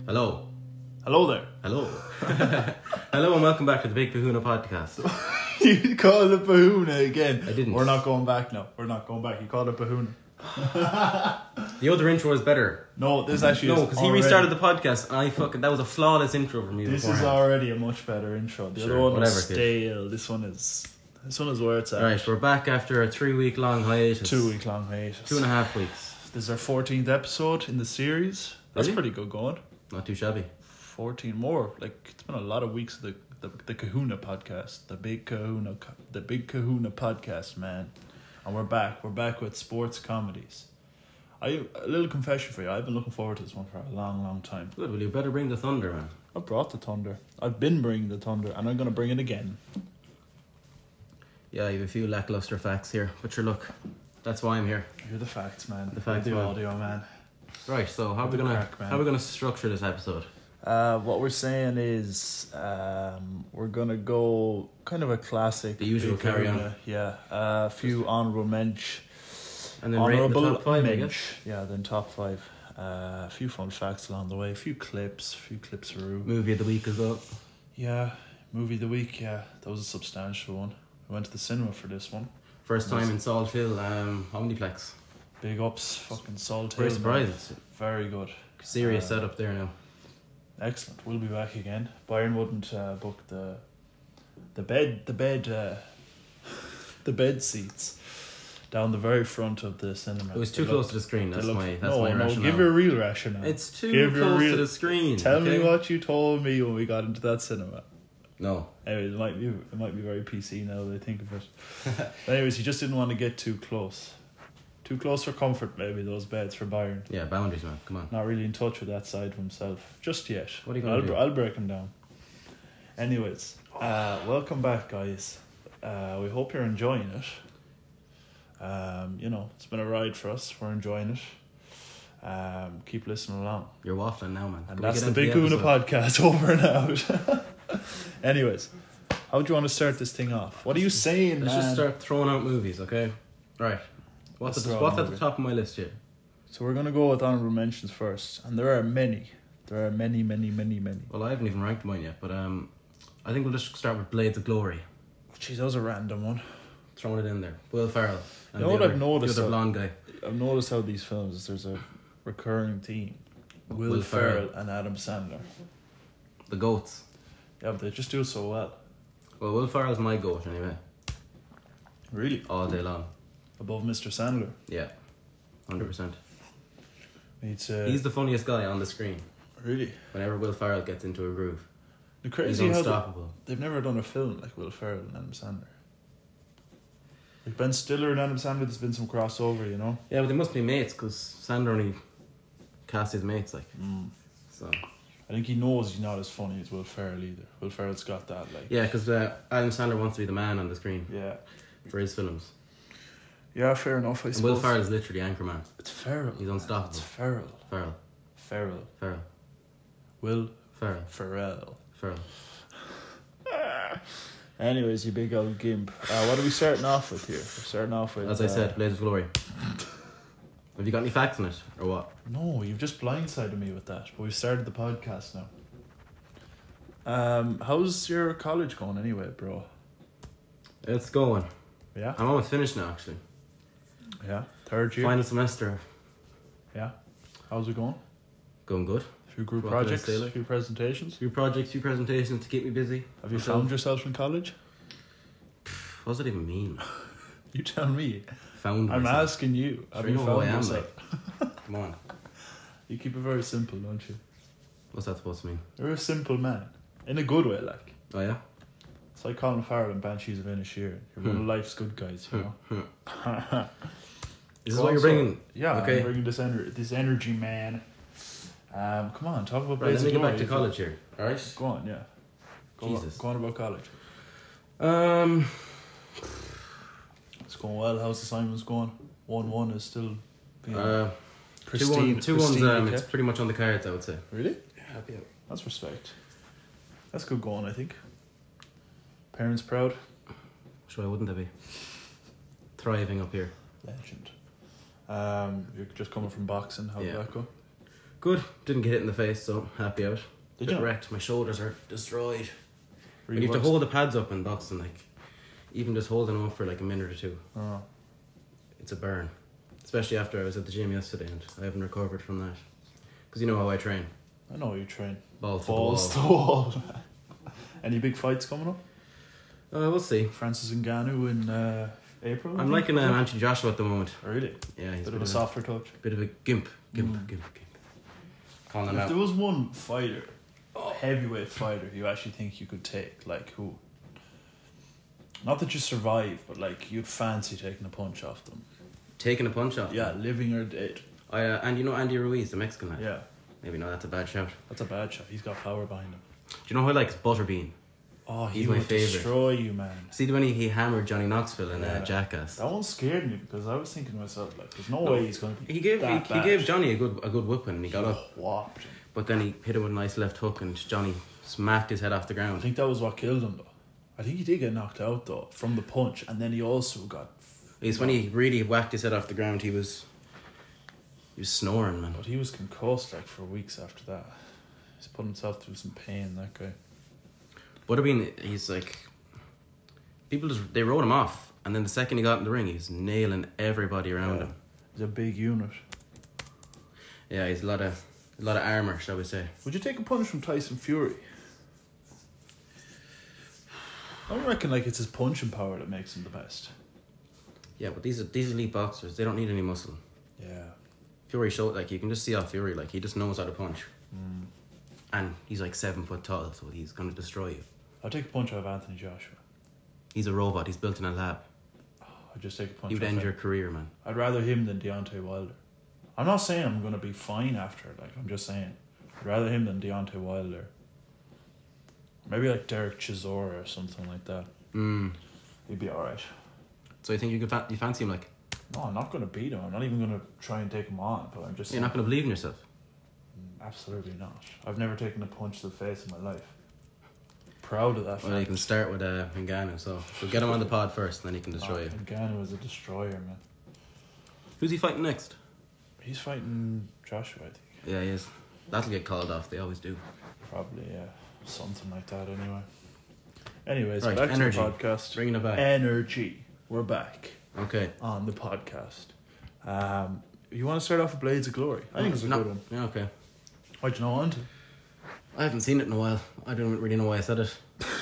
Hello. Hello there. Hello. Hello and welcome back to the Big Kahuna podcast. You called it Bahuna again. I didn't. We're not going back now. We're not going back. You called it Bahuna. The other intro is better. No, this actually is because he restarted the podcast and that was a flawless intro for me. This beforehand. is already a much better intro. The other one was stale. This one is where it's at. Right, we're back after a 3-week long hiatus. 2 week long hiatus. 2.5 weeks. This is our 14th episode in the series. That's Really? pretty good going. Not too shabby. 14 more. Like, it's been a lot of weeks of the Kahuna podcast. The Big Kahuna podcast, man. And we're back. We're back with sports comedies. A little confession for you. I've been looking forward to this one for a long, long time. Good, well you better bring the thunder, man. I brought the thunder. I've been bringing the thunder, and I'm going to bring it again. Yeah, you have a few lackluster facts here, but sure, look, that's why I'm here. You're the facts, man. The facts, You're the man. audio, man. Right, so how are we gonna structure this episode? What we're saying is we're going to go kind of a classic. The usual Big carry on. Kahuna, yeah. A few honourable mensch. And then rate the top 5, I guess. mensch. Yeah, then top 5. A few fun facts along the way. A few clips through. Movie of the week as well. Yeah, movie of the week. Yeah, that was a substantial one. I went to the cinema for this one. First time in Salt Hill, Omniplex. Big ups, fucking Salt Hill. Very surprised. Very good. Serious setup there now. Excellent. We'll be back again. Byron wouldn't book the bed seats down the very front of the cinema. It was too close to the screen. That's my rationale. No, give your real rationale. It's too close to the screen. Tell me what you told me when we got into that cinema. No. Anyways, it might be very PC now that I think of it. Anyways, he just didn't want to get too close. Too close for comfort, maybe, those beds for Byron. Yeah, boundaries, man. Come on. Not really in touch with that side of himself just yet. What are you going to do? I'll break him down. Anyways, welcome back, guys. We hope you're enjoying it. It's been a ride for us. We're enjoying it. Keep listening along. You're waffling now, man. And that's the Big Kahuna podcast over and out. Anyways, how do you want to start this thing off? What are you saying, Let's man? just start throwing out movies, okay? Right. What's at the top of my list here? So we're going to go with honourable mentions first. And there are many. There are many. Well, I haven't even ranked mine yet, but I think we'll just start with Blades of Glory. Jeez, that was a random one. Throwing it in there. Will Ferrell. And You know what I've noticed? The other blonde guy. I've noticed how these films, there's a recurring theme. Will Ferrell and Adam Sandler. The goats. Yeah, but they just do it so well. Well, Will Ferrell's my goat anyway. Really? All day long. Above Mr. Sandler. Yeah. 100%. He's the funniest guy on the screen. Really? Whenever Will Ferrell gets into a groove. The crazy He's how unstoppable. they've never done a film like Will Ferrell and Adam Sandler. Like Ben Stiller and Adam Sandler, there's been some crossover, you know? Yeah, but they must be mates because Sandler only cast his mates, like. So. I think he knows he's not as funny as Will Ferrell either. Will Ferrell's got that, like... Yeah, because Adam Sandler wants to be the man on the screen. Yeah. For his films. Yeah, fair enough, I suppose. And Will Ferrell is literally Anchorman. It's Ferrell. He's unstoppable. It's Ferrell. Ferrell. Will Ferrell. Ferrell. Anyways, you big old gimp. What are we starting off with here? We're starting off with... As I said, Blades of Glory. Have you got any facts on it, or what? No, you've just blindsided me with that. But we've started the podcast now. How's your college going anyway, bro? It's going. Yeah? I'm almost finished now, actually. Yeah? Third year? Final semester. Yeah? How's it going? Going good. A few group What can I projects, say, a like? few presentations. Few projects, few presentations to keep me busy. Have you found yourself in college? What does it even mean? You tell me. Found I'm myself. asking you. Have Sure, you you know who found I am, yourself? like. Come on. You keep it very simple, don't you? What's that supposed to mean? You're a simple man. In a good way, like. Oh, yeah? It's like Colin Farrell and Banshees of Inisherin. You're one of life's good guys, you know? This is what you're bringing. Yeah, Okay. I'm bringing this energy, man. Come on, talk about Right, Blades let me of get back Glory. to college here. Alright? Go on, yeah. Jesus. Go on about college. It's going well. How's the assignments going? 1-1 is still being pristine. 2-1's it's pretty much on the cards, I would say. Really? Yeah, happy out. That's respect. That's good going, I think. Parents proud? Sure, wouldn't they be? Thriving up here. Legend. You're just coming from boxing. How did that go? Good. Didn't get hit in the face, so happy out. Did Bit you? wrecked. My shoulders are destroyed. Really You have to works? hold the pads up in boxing, like even just holding them up for like a minute or two. Oh. It's a burn. Especially after I was at the gym yesterday and I haven't recovered from that. Because you know how I train. I know you train. Balls Balls to to the the wall. wall. Any big fights coming up? We'll see. Francis Ngannou in April? I I'm think, liking is it? Anthony Joshua at the moment. Really? Yeah, he's Bit of a softer touch. bit of a gimp. Calling him If out. there was one fighter, heavyweight fighter, you actually think you could take, like who? Not that you survive, but like you'd fancy taking a punch off them. Taking a punch off. Yeah, living or dead. And you know Andy Ruiz, the Mexican lad? Yeah, Maybe no, that's a bad shout. that's a bad shot. He's got power behind him. Do you know who I like? Is Butterbean. Oh, he He's my would favourite. destroy you, man. See when he hammered Johnny Knoxville in Yeah. Jackass? That one scared me because I was thinking to myself, like, there's no No, way he's going to be He gave that he bad. gave Johnny a good whipping and he got He up. whopped him. But then he hit him with a nice left hook and Johnny smacked his head off the I ground. think that was what killed him, though. I think he did get knocked out, though, from the punch, and then he also got... It's when he really whacked his head off the ground, he was snoring, man. But he was concussed, like, for weeks after that. He's put himself through some pain, that guy. Butterbean, he's like, they wrote him off, and then the second he got in the ring, he's nailing everybody around him. He's a big unit. Yeah, he's a lot of armor, shall we say? Would you take a punch from Tyson Fury? I don't reckon like it's his punching power that makes him the best. Yeah, but these elite boxers, they don't need any muscle. Yeah. Fury showed, like, you can just see off Fury, like, he just knows how to punch. And he's like 7 foot tall, so he's gonna destroy you. I'd take a punch out of Anthony Joshua. He's a robot. He's built in a lab. I'd just take a punch He would off end him. your career, man. I'd rather him than Deontay Wilder. I'm not saying I'm going to be fine after, like, I'm just saying I'd rather him than Deontay Wilder. Maybe like Derek Chisora or something like that. He'd be alright. So you think you fancy him? Like, No, I'm not going to beat him. I'm not even going to try and take him on, but I'm just you're not gonna believe in yourself. Absolutely not. I've never taken a punch to the face in my life. Proud of that Well, you fact. can start with Ngannou. So get him on the pod first, and then he can destroy you. Ngannou is a destroyer, man. Who's he fighting next? He's fighting Joshua, I think. Yeah, he is. That'll get called off. They always do. Probably, yeah. Something like that, anyway. Anyways, Right, back energy. to the podcast. Bringing it back. Energy. We're back Okay. on the podcast. You want to start off with Blades of Glory? I think it's a good one. Yeah, okay. Why'd you know on to? I haven't seen it in a while. I don't really know why I said it.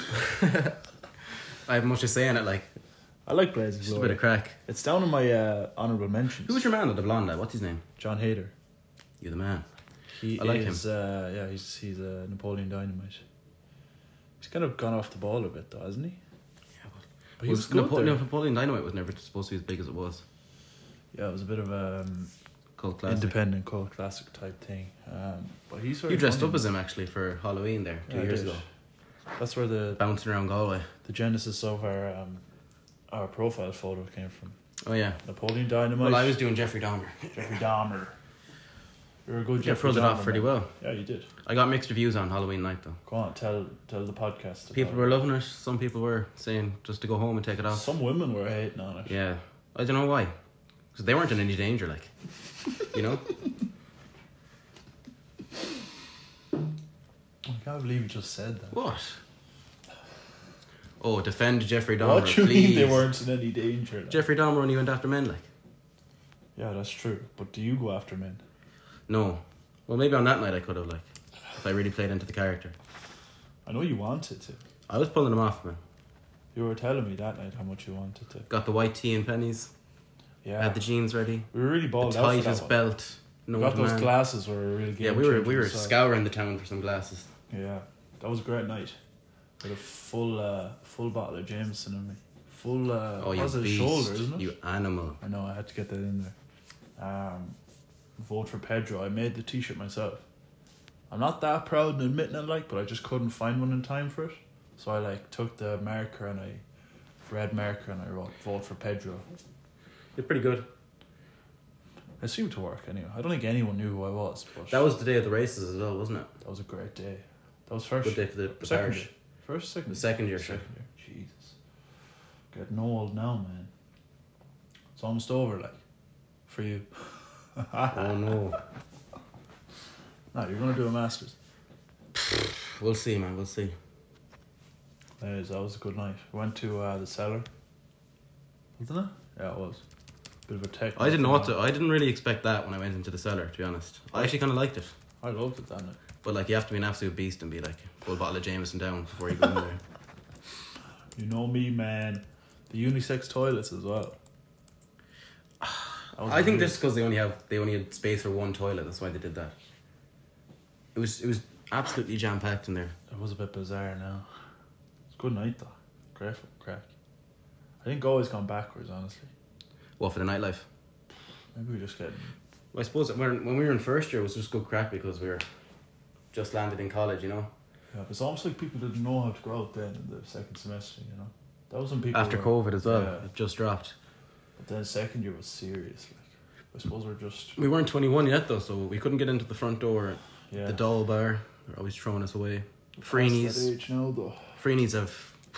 I have much to say in it, like, I like Blades of just a Glory. bit of crack. It's down in my honourable mentions. Who's your man, the blonde lad? What's his name? John Hader. You're the man. He I like is, yeah, he's a Napoleon Dynamite. He's kind of gone off the ball a bit, though, hasn't he? Yeah, But he was good there. Napoleon Dynamite was never supposed to be as big as it was. Yeah, it was a bit of a Cult classic. independent cult classic type thing. But he's very You dressed funny. up as him actually for Halloween there 2 Yeah, I years did. ago. That's where the Bouncing around Galway. genesis of our profile photo came from. Oh yeah. Napoleon Dynamite. Well, I was doing Jeffrey Dahmer. Jeffrey Dahmer. You're a good You Jeffrey pulled it Dahmer. off pretty man. well. Yeah, you did. I got mixed reviews on Halloween night though. Go on, tell the podcast. People about were it. loving it. Some people were saying just to go home and take it off. Some women were hating on it. Yeah. I don't know why. Because they weren't in any danger, like. You know? I can't believe you just said that. What? Oh, defend Jeffrey Dahmer, What do you please. mean they weren't in any danger? Like? Jeffrey Dahmer only went after men, like. Yeah, that's true. But do you go after men? No. Well, maybe on that night I could have, like. If I really played into the character. I know you wanted to. I was pulling them off, man. You were telling me that night how much you wanted to. Got the white tee and pennies. Yeah. Had the jeans ready. We were really The balled out for that tightest one. belt. No We got those man. glasses were a real game Yeah, we were changer, so- scouring the town for some glasses. Yeah, that was a great night. With a full bottle of Jameson in me. Full Oh, you positive beast. shoulder, isn't it? You animal. I know, I had to get that in there. Vote for Pedro. I made the t-shirt myself. I'm not that proud in admitting it, like, but I just couldn't find one in time for it. So I like took the marker and red marker and I wrote vote for Pedro. You're pretty good. It seemed to work anyway. I don't think anyone knew who I was, but That was the day of the races as well, wasn't it? that was a great day. That was first Good day for the second party. year. First, second. The second year, sure. Second year. Jesus. Getting old now, man. It's almost over, like, for you. Oh no. No, you're gonna do a masters. We'll see, man. We'll see. Anyways, that was a good night. We went to the cellar. Wasn't it? Yeah, it was. Bit of a tech. I didn't really expect that when I went into the cellar, to be honest. I actually kind of liked it. I loved it that night. But like, you have to be an absolute beast and be like full bottle of Jameson down before you go in there. You know me, man. The unisex toilets as well. I think just because they only had space for one toilet, that's why they did that. It was absolutely jam packed in there. It was a bit bizarre now. It's a good night though. Great crack. I think always gone backwards, honestly. What, for the nightlife? Maybe we just getting. Well, I suppose when we were in first year, it was just good crack because we were just landed in college, you know. Yeah, but it's almost like people didn't know how to go out then in the second semester, you know. That was when people After were, COVID as well, yeah. it just dropped. But then second year was serious. Like, I suppose we're just. We weren't 21 yet though, so we couldn't get into the front door. Yeah. The doll bar, they're always throwing us away. Past Freeney's. that age now though. Freeney's have.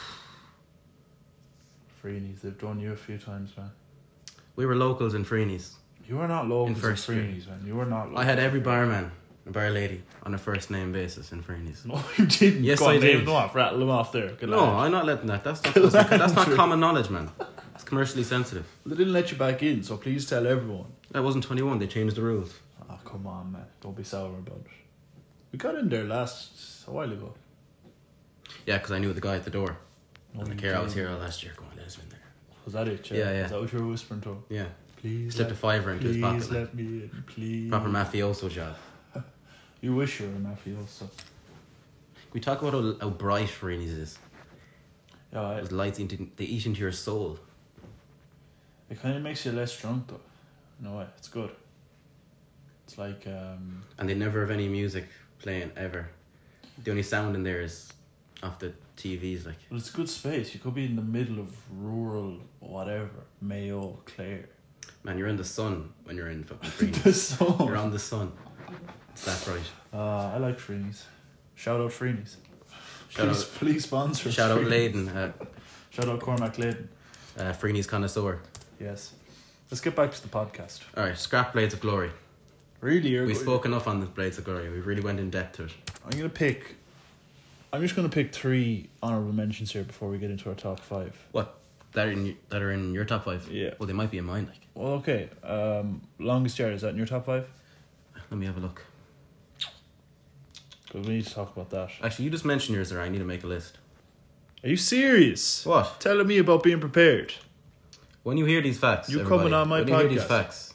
Freeney's, they've done you a few times, man. We were locals in Freeney's. You were not locals in first year. Freeney's, man. You were not locals. I had every barman and bar lady on a first name basis in Freeney's. No, you didn't. Yes, Go on, I name did. them off, rattle them off there. Good No, lad. I'm not letting that. That's not, Good lad, that's not true. common knowledge, man. It's commercially sensitive. They didn't let you back in, so please tell everyone. I wasn't 21. They changed the rules. Oh, come on, man. Don't be sour about it. We got in there a while ago. Yeah, because I knew the guy at the door. No, And you like, here, I was didn't. here last year going, let us in there. Was that it? Yeah, yeah. Is that what you were whispering to him? Yeah. Please Slipped a fiver into his pocket. Please Like, let me in, please. proper mafioso job. You wish you were a mafioso. Can we talk about how bright Freeney's is? Yeah, Those lights, they eat into your soul. it kind of makes you less drunk, though. No way, it's good. It's like, And they never have any music playing, ever. The only sound in there is off the TVs, like. well, it's a good space. You could be in the middle of rural, whatever, Mayo, Clare. Man, you're in the sun when you're in fucking Freeney's. The sun. You're on the sun. It's that bright. I like Freeney's. Shout out Freeney's. Shout please, out- please sponsor. Shout out Freeney's. Leyden, Shout out Cormac Leyden. Freeney's connoisseur. Yes. Let's get back to the podcast. Alright, scrap Blades of Glory. Really, We spoke enough on the Blades of Glory. We really went in depth to it. I'm just gonna pick 3 honorable mentions here before we get into our top 5. What? That are in your top 5? Yeah. Well, they might be in mine, like. Well, okay. Longest Yard, is that in your top 5? Let me have a look. Because we need to talk about that. Actually, you just mentioned yours there. I need to make a list. Are you serious? What? Telling me about being prepared. When you hear these facts, You everybody, coming on my when you hear these podcast. facts,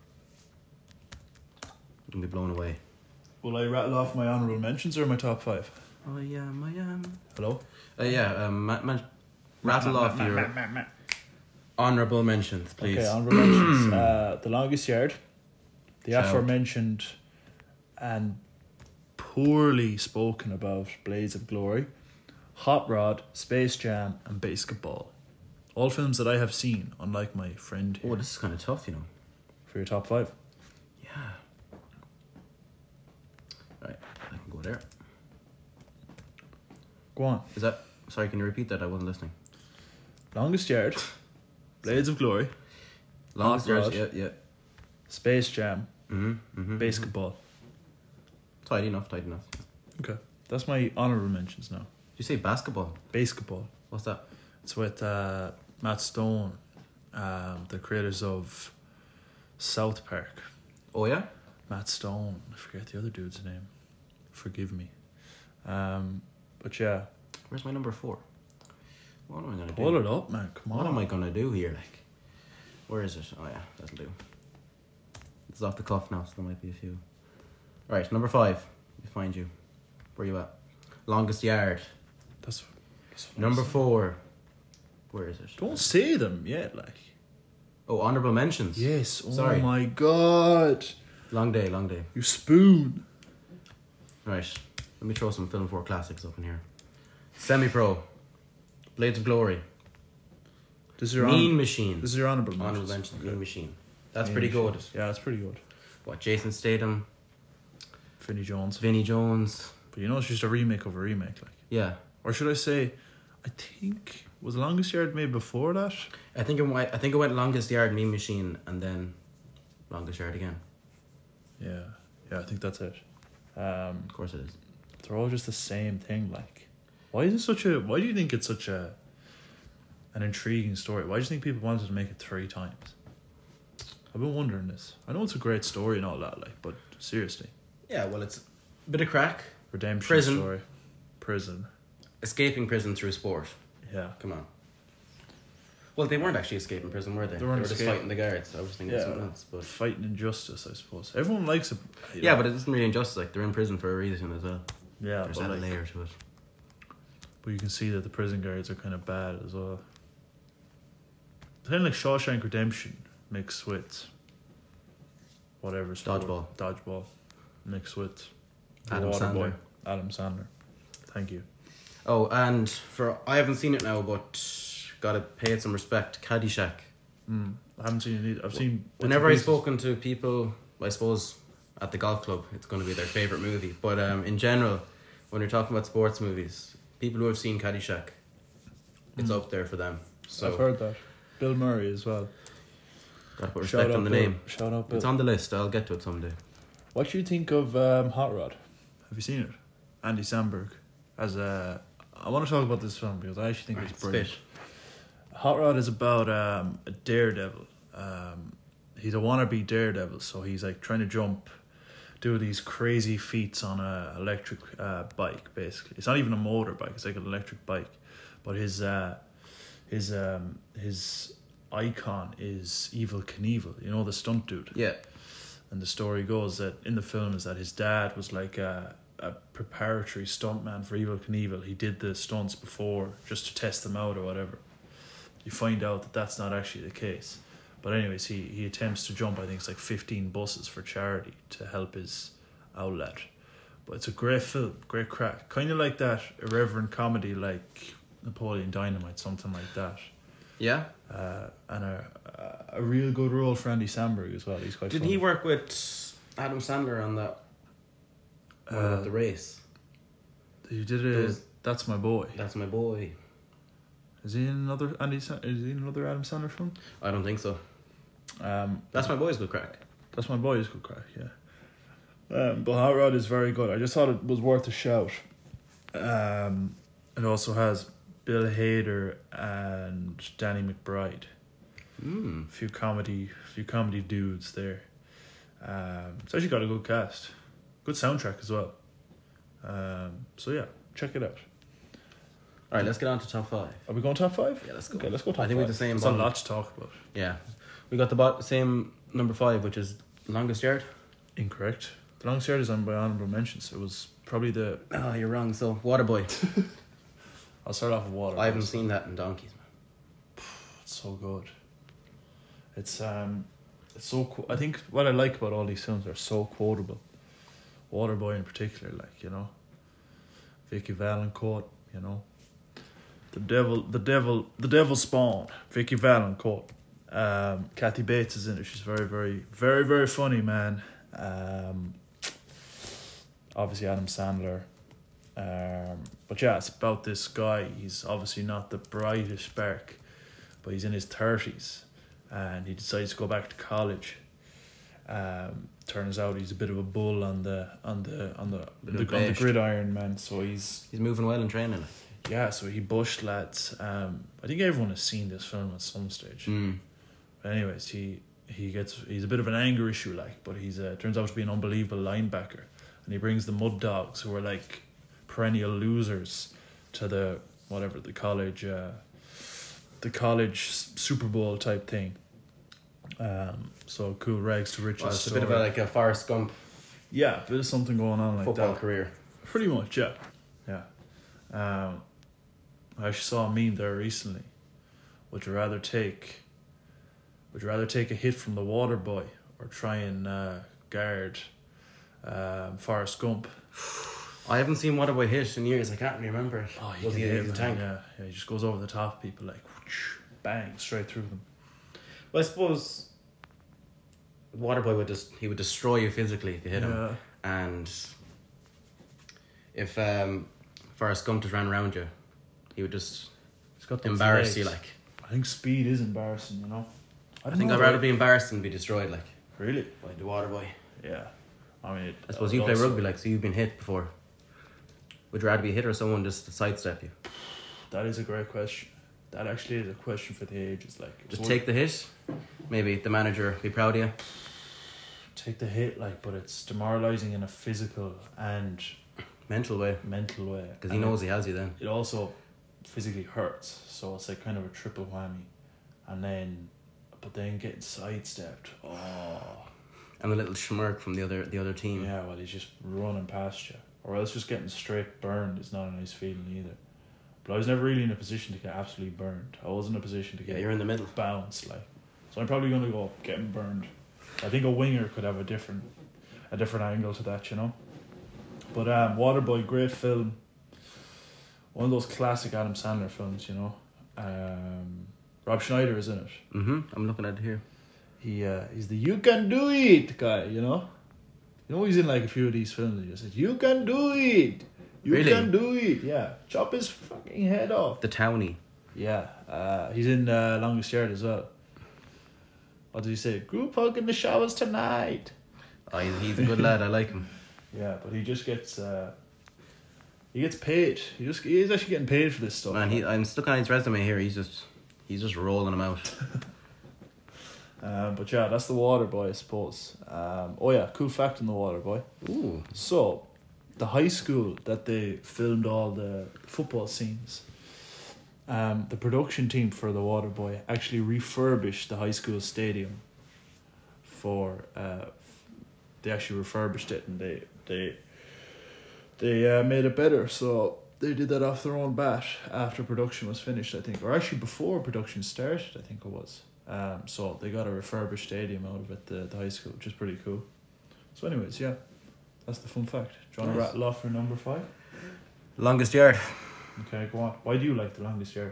you'll be blown away. Will I rattle off my honorable mentions or my top 5? I am. Hello? Rattle off your honourable mentions, please. Okay, honorable mentions. The Longest Yard. The Shout. aforementioned and poorly spoken about Blades of Glory. Hot Rod, Space Jam, and Basketball. All films that I have seen, unlike my friend here. Oh, this is kind of tough, you know. For your top 5. Yeah. Right, I can go there. Go on. Is that... Sorry, can you repeat that? I wasn't listening. Longest Yard, Blades of Glory, Longest Rod. Yard, yeah. Space Jam, Mm-hmm. Basketball. Tidy enough. Okay. That's my honorable mentions now. Did you say basketball? Basketball. What's that? It's with Matt Stone, the creators of South Park. Oh, yeah? Matt Stone. I forget the other dude's name. Forgive me. But yeah. Where's my number 4? What am I going to do? Pull it up, man. Come on. What am I going to do here, like? Where is it? Oh, yeah, that'll do. It's off the cuff now, so there might be a few. Right, number 5. Let me find you. Where you at? Longest Yard. That's what Number I'm saying. 4. Where is it? Don't say them yet, like. Oh, honourable mentions. Yes. Oh Sorry. my God. Long day. You spoon. Right, let me throw some Film 4 classics up in here. Semi-Pro. Blades of Glory. This is your Mean Machine. This is your honorable Honourable mentions. mentions. Okay. Mean Machine. That's Mean pretty Machine. good. Yeah, that's pretty good. What, Jason Statham, Vinnie Jones. Vinnie Jones. But you know it's just a remake of a remake, like. Yeah. Or should I say, I think was Longest Yard made before that? I think it went Longest Yard, Mean Machine, and then Longest Yard again. Yeah, I think that's it. Of course it is. They're all just the same thing. Like, why do you think it's such an intriguing story? Why do you think people wanted to make it 3 times? I've been wondering this. I know it's a great story and all that, like, but seriously. Yeah, well, it's a bit of crack. Redemption Prison. story. Prison. Escaping prison through sport. Yeah. Come on. Well, they weren't actually escaping prison, were they? They weren't were just escaping. fighting the guards. I was thinking something else. But fighting injustice, I suppose. Everyone likes it. yeah, but it isn't really injustice. Like, they're in prison for a reason as well. Yeah, There's but that layer to it. But you can see that the prison guards are kind of bad as well. It's kind of like Shawshank Redemption mixed with whatever sport. Dodgeball mixed with Adam Waterboy. Sandler. Adam Sandler. Thank you. Oh, and I haven't seen it now, but gotta pay it some respect. Caddyshack. I haven't seen it either. I've seen... Whenever I've spoken to people, I suppose, at the golf club, it's going to be their favourite movie. But in general, when you're talking about sports movies, people who have seen Caddyshack, it's up there for them. So I've heard that. Bill Murray as well. Gotta put respect on the name. Shout out Bill. It's on the list. I'll get to it someday. What do you think of Hot Rod? Have you seen it? Andy Samberg. I want to talk about this film because I actually think it's brilliant. Spit. Hot Rod is about a daredevil. He's a wannabe daredevil, so he's like trying to do these crazy feats on a electric bike. Basically, it's not even a motorbike; it's like an electric bike. But his icon is Evel Knievel. You know, the stunt dude. Yeah. And the story goes that in the film is that his dad was like a preparatory stuntman for Evel Knievel. He did the stunts before just to test them out or whatever. You find out that that's not actually the case. But anyways, he attempts to jump, I think it's like 15 buses for charity to help his outlet. But it's a great film, great crack. Kind of like that irreverent comedy like Napoleon Dynamite, something like that. Yeah. And a real good role for Andy Samberg as well. He's quite Did funny. he work with Adam Sandler on that? What about The Race? He did That's My Boy. That's My Boy. Is he in another Adam Sandler film? I don't think so. That's My Boy's good crack. That's My Boy is good crack, yeah. But Hot Rod is very good. I just thought it was worth a shout. It also has Bill Hader and Danny McBride. A few comedy dudes there. It's actually got a good cast. Good soundtrack as well. So yeah, check it out. Alright, let's get on to top 5. Are we going top 5? Yeah, let's go. Okay, let's go top 5. I think we have the same There's bottom. a lot to talk about. Yeah. We got the same number 5, which is Longest Yard. Incorrect. The Longest Yard is on by honourable mentions. It was probably the... Oh, you're wrong. So, Waterboy. I'll start off with Water. I haven't seen that in donkeys, man. It's so good. It's so I think what I like about all these films, they're so quotable. Waterboy in particular, like, you know, Vicky Valancourt, you know, the devil spawn, Vicky Valancourt. Kathy Bates is in it. She's very, very, very, very funny, man. Obviously Adam Sandler. But yeah, it's about this guy. He's obviously not the brightest spark, but he's in his 30s and he decides to go back to college. Turns out he's a bit of a bull on the gridiron, man. So he's moving well in training. so he bushed lads. I think everyone has seen this film at some stage. But anyways, he's a bit of an anger issue, like, but he's turns out to be an unbelievable linebacker, and he brings the Mud Dogs, who are like perennial losers, to the college Super Bowl type thing. So cool rags to riches. Well, it's story. a bit of like a Forrest Gump. Yeah, a bit of something going on like football that. career. Pretty much, yeah. I actually saw a meme there recently. Would you rather take a hit from the water boy or try and guard Forrest Gump? I haven't seen Waterboy hit in years. I can't really remember it. Oh, Was he a tank? Yeah, he just goes over the top of people, like, whoosh, bang, straight through them. Well, I suppose Waterboy would destroy you physically if you hit him, and if Forrest Gump just ran around you, he would just embarrass you. Like, I think speed is embarrassing, you know. I think I'd rather be embarrassed than be destroyed. Like, really by the Waterboy. Yeah, I mean, I suppose you play rugby, like, so you've been hit before. Would you rather be hit or someone just sidestep you? That is a great question. That actually is a question for the ages. Like, Just take the hit. Maybe the manager be proud of you. take the hit, like, but it's demoralizing in a physical and Mental way. mental way. Because he knows he has you then. It also physically hurts, so it's like kind of a triple whammy. And then, but then getting sidestepped. Oh, And the little schmirk from the other team. yeah. Well, he's just running past you, or else just getting straight burned is not a nice feeling either. But I was never really in a position to get absolutely burned. I was in a position to Yeah, get you're in the middle. bounced, like. So I'm probably gonna go getting burned. I think a winger could have a different angle to that, you know. But Waterboy, great film. One of those classic Adam Sandler films, you know. Rob Schneider is in it. I'm looking at it here. He's the "you can do it" guy, you know. You know, he's in like a few of these films. He just says, "You can do it. You Really? can do it." Yeah, chop his fucking head off. The Townie. Yeah, he's in Longest Yard as well. What did he say? Group hug in the showers tonight. Oh, he's a good lad. I like him. Yeah, but he just gets he gets paid. He is actually getting paid for this stuff. Man, I'm looking at his resume here. He's just rolling them out. But yeah, that's the Waterboy, I suppose. Oh yeah, cool fact on the Waterboy. Ooh. So, the high school that they filmed all the football scenes, the production team for the Waterboy actually refurbished the high school stadium. They actually refurbished it and they made it better. So they did that off their own bat after production was finished, I think, or actually before production started, I think it was. So they got a refurbished stadium out of it, the high school, which is pretty cool. So anyways, yeah, that's the fun fact. Do you want to Nice. rattle off for number 5? Longest yard. Okay, go on. Why do you like the Longest Yard?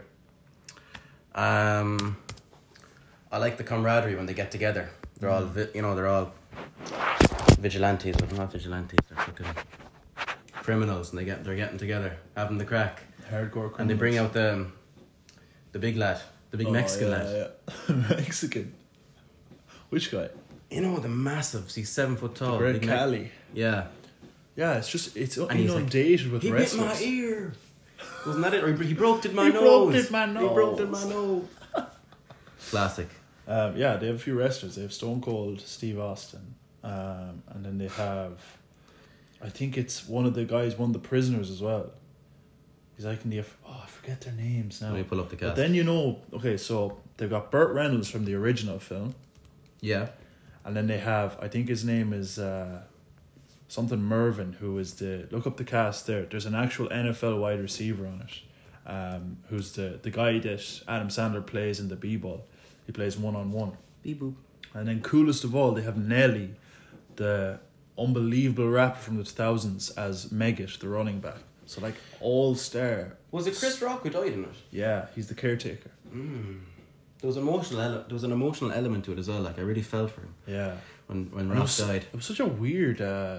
I like the camaraderie when they get together. They're all, they're all vigilantes, but not vigilantes. They're fucking criminals, and they're getting together, having the crack, Hardcore criminals. and they bring out the big lad, the big Mexican lad. Yeah. Mexican. Which guy? You know, the massive. He's 7 foot tall. Red big Cali. Yeah. Yeah, it's he's inundated with He wrestlers. bit my ear. Wasn't that it? Or he broke my He nose. broke my nose. He broke my nose. Classic. Yeah, they have a few wrestlers. They have Stone Cold Steve Austin, and then they have, I think it's one of the prisoners as well. He's like in the I forget their names now. Let me pull up the cast. But then okay, so they've got Burt Reynolds from the original film, Yeah. and then they have, I think his name is something Mervin, who is look up the cast there. There's an actual NFL wide receiver on it, who's the guy that Adam Sandler plays in the B-ball. He plays 1-on-1. Beep boop. And then coolest of all, they have Nelly, the unbelievable rapper from the 2000s, as Meggett, the running back. So like all star. Was it Chris Rock who died in it? Yeah, he's the caretaker. There was an emotional element to it as well. Like I really felt for him Yeah. when Rock died. It was such a weird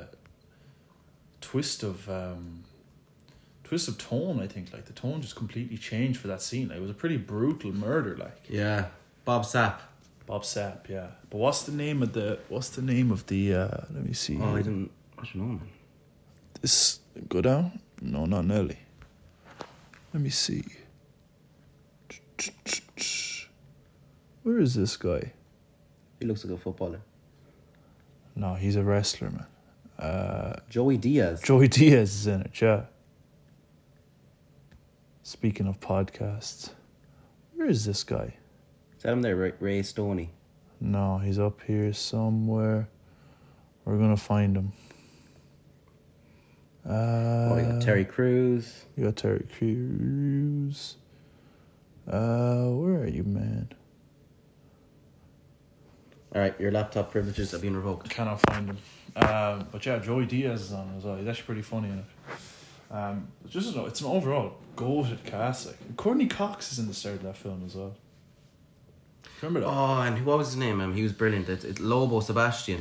twist of tone, I think. Like the tone just completely changed for that scene. Like, it was a pretty brutal murder, like. Yeah. Bob Sapp. Bob Sapp, yeah. But what's the name of the let me see. Oh, I don't know, man. This go down? No, not Nelly. Let me see. Where is this guy? He looks like a footballer. No, he's a wrestler, man. Joey Diaz. Joey Diaz is in it, yeah. Speaking of podcasts, where is this guy? Is that him there, Ray Stoney? No, he's up here somewhere. We're gonna find him. You got Terry Crews. You got Terry Crews. Where are you, man? All right, your laptop privileges have been revoked. Cannot find him. But yeah, Joey Diaz is on as well. He's actually pretty funny in it. It's an overall goated cast. Like, Courtney Cox is in the start of that film as well. Remember that? Oh, and what was his name? He was brilliant. It's Lobo Sebastian.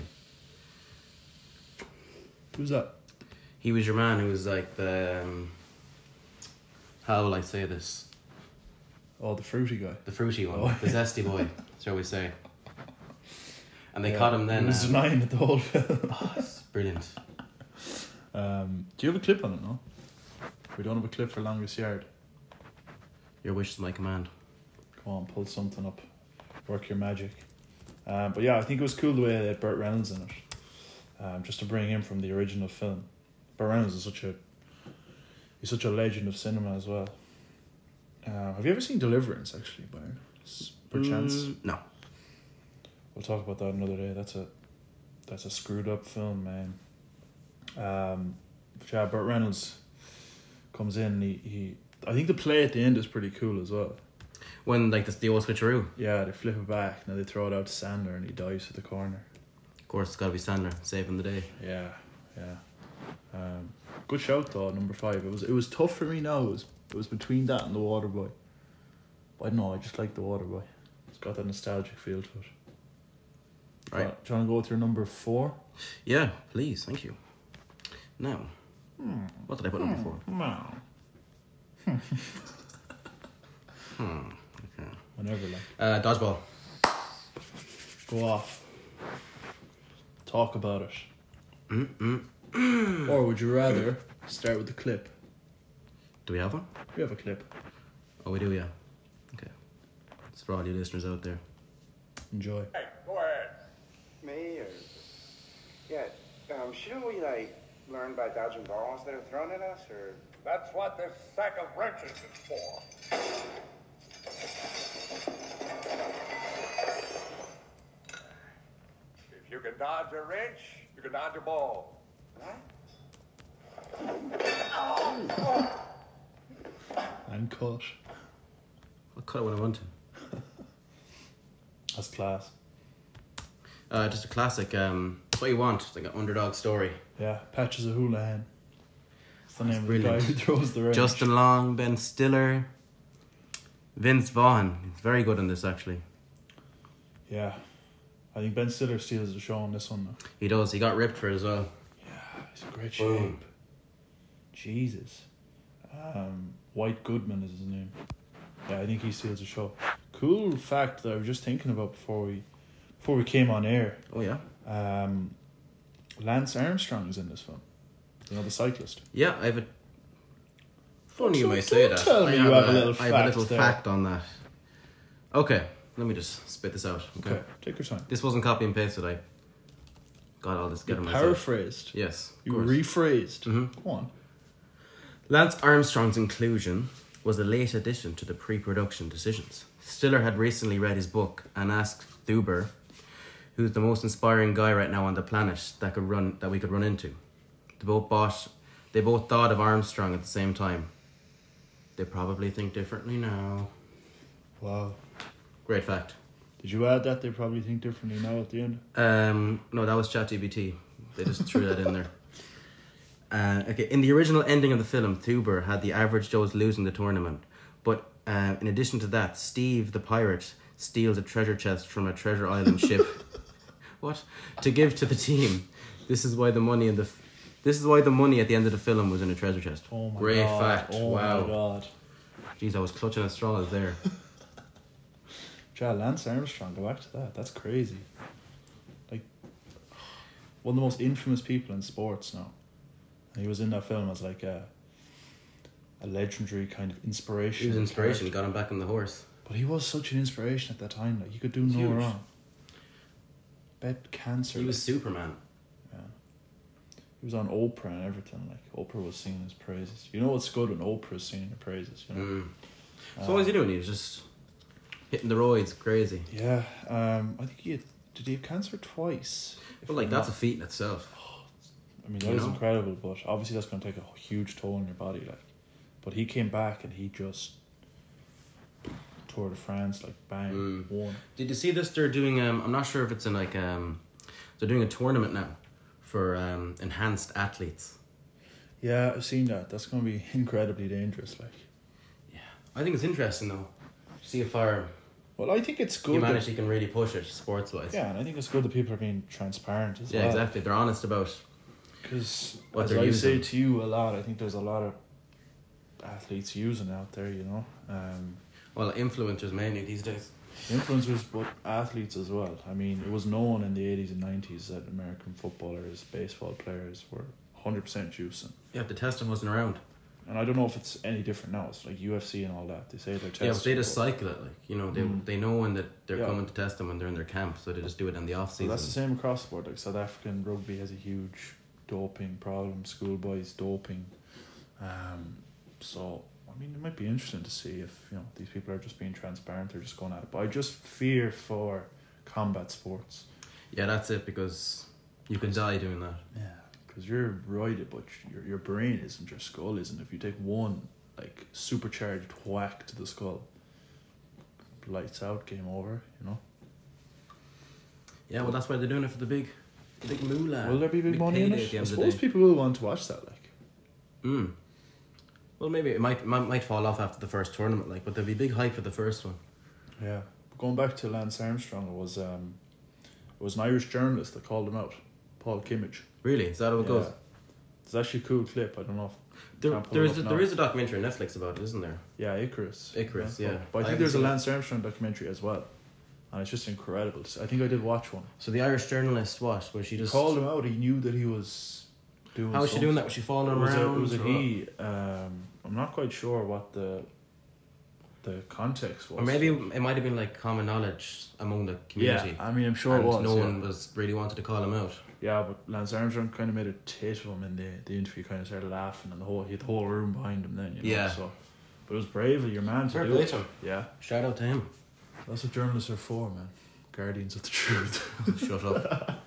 Who's that? He was your man who was like the... how will I say this? Oh, the fruity guy. The fruity one. Oh. The zesty boy, shall we say. And they caught him then... He was denying it the whole film. Brilliant. Do you have a clip on it, no? We don't have a clip for Longest Yard. Your wish is my command. Come on, pull something up. Work your magic. But yeah, I think it was cool the way they had Burt Reynolds in it. Just to bring him from the original film. Burt Reynolds is such a legend of cinema as well. Have you ever seen Deliverance, actually, Byron? Perchance? No. We'll talk about that another day. That's a screwed up film, man. But yeah, Burt Reynolds comes in. He I think the play at the end is pretty cool as well. When like the old switcheroo. Yeah, they flip it back. Now they throw it out to Sandler and he dives to the corner. Of course, it's got to be Sandler saving the day. Yeah. Good shout though. Number 5. It was tough for me now. It was between that and The Waterboy. But I don't know. I just like The Waterboy. It's got that nostalgic feel to it. Right. Do you want to go with your number 4? Yeah, please, thank you. Now, what did I put number 4? No. Okay. Whenever, like. Dodgeball. Go off. Talk about it. Mm-mm. Or would you rather start with the clip? Do we have one? We have a clip. Oh, we do, yeah. Okay. It's for all you listeners out there. Enjoy. Hey, go ahead. Me or... Yeah, shouldn't we, like, learn by dodging balls that are thrown at us, or... That's what this sack of wrenches is for. If you can dodge a wrench, you can dodge a ball. What? And cut. What cut would I want to? That's class. Just a classic. It's what you want. It's like an underdog story. Yeah, Patches of Houlihan. That's the name of the brilliant. guy who throws the wrench. Justin Long, Ben Stiller, Vince Vaughn. He's very good in this, actually. Yeah. I think Ben Stiller steals the show on this one though. He does. He got ripped for it as well. Yeah, he's in great shape. Jesus. White Goodman is his name. Yeah, I think he steals the show. Cool fact that I was just thinking about before we came on air. Oh, yeah? Lance Armstrong is in this film. You know, the cyclist. Yeah, I have a... Funny you Don't may say that. tell me I you have a little I have a little fact there. fact on that. Okay, let me just spit this out. Okay, take your time. This wasn't copy and pasted. I got all this You together myself. paraphrased. Yes, of You course. rephrased. Mhm. Go on. Lance Armstrong's inclusion was a late addition to the pre-production decisions. Stiller had recently read his book and asked Thuber, who's the most inspiring guy right now on the planet that we could run into. They both thought of Armstrong at the same time. They probably think differently now. Wow. Great fact. Did you add that? They probably think differently now at the end. No, that was ChatGPT. They just threw that in there. Okay, in the original ending of the film, Thuber had the average Joes losing the tournament. But in addition to that, Steve the pirate steals a treasure chest from a treasure island ship. What? To give to the team. This is why the money at the end of the film was in a treasure chest. Oh my Great god. fact. Oh Wow. my god. Jeez, I was clutching at straws there. Lance Armstrong, go back to that. That's crazy. Like, one of the most infamous people in sports now. And he was in that film as like a legendary kind of inspiration. He was inspiration, got him back on the horse. But he was such an inspiration at that time. Like, he could do no Huge. wrong. Bet cancer. He was Superman. Yeah. He was on Oprah and everything. Like, Oprah was singing his praises. You know what's good when Oprah's singing your praises, you know? Mm. So what was he doing? He was just hitting the roids, crazy. Yeah. I think did he have cancer twice? But like, that's a feat in itself. I mean, that You is know? incredible, but obviously that's going to take a huge toll on your body. Like, but he came back and he just Tour de France, like bang, won. Did you see this? They're doing I'm not sure if it's in like they're doing a tournament now for enhanced athletes. Yeah, I've seen that. That's going to be incredibly dangerous. Like, Yeah, I think it's interesting though. See if our well, I think it's good. humanity can really push it sports wise. Yeah, and I think it's good that people are being transparent as well. Yeah, exactly. They're honest about Because what as they're I using. say to you a lot, I think there's a lot of athletes using out there. You know. Well, influencers mainly these days. Influencers, but athletes as well. I mean, it was known in the 80s and 90s that American footballers, baseball players were 100% juicing. Yeah, the testing wasn't around. And I don't know if it's any different now. It's like UFC and all that. They say they're testing. Yeah, but they just cycle it. Like, you know, they know when that they're Yeah. coming to test them when they're in their camp, so they just do it in the off So season. that's the same across the board. Like South African rugby has a huge doping problem. Schoolboys doping. So I mean, it might be interesting to see if these people are just being transparent or just going at it. But I just fear for combat sports. Yeah, that's it, because you could die doing that. Yeah, because you're right, but your brain isn't, your skull isn't. If you take one like supercharged whack to the skull, lights out, game over. Yeah, well, that's why they're doing it for the big moolah. Will there be big money in payday at it? the I end of the suppose day. people will want to watch that. Like, Well, maybe it might fall off after the first tournament, like, but there'll be big hype for the first one. yeah. But going back to Lance Armstrong, it was an Irish journalist that called him out, Paul Kimmage. Really? Is that how it goes? It's actually a cool clip. I don't know. There is a documentary on Netflix about it, isn't there? Yeah, Icarus. Icarus, yeah. But I I think there's a haven't seen Lance Armstrong documentary as well, and it's just incredible. I think I did watch one. So the Irish journalist, where she He just called him out. He knew that he was doing. How was she doing that? Was she falling It was around? it was a or he. I'm not quite sure what the context was. what? Or maybe it might have been like common knowledge among the community. Yeah, I mean, I'm sure and it was. no yeah. one was really wanted to call him out. Yeah, but Lance Armstrong kind of made a tit of him in the interview. Kind of started laughing, and he had the whole room behind him. Then Yeah. So, but it was brave of your man to Fair do play it. to him. Yeah, Shout out to him. that's what journalists are for, man. Guardians of the truth. Shut up.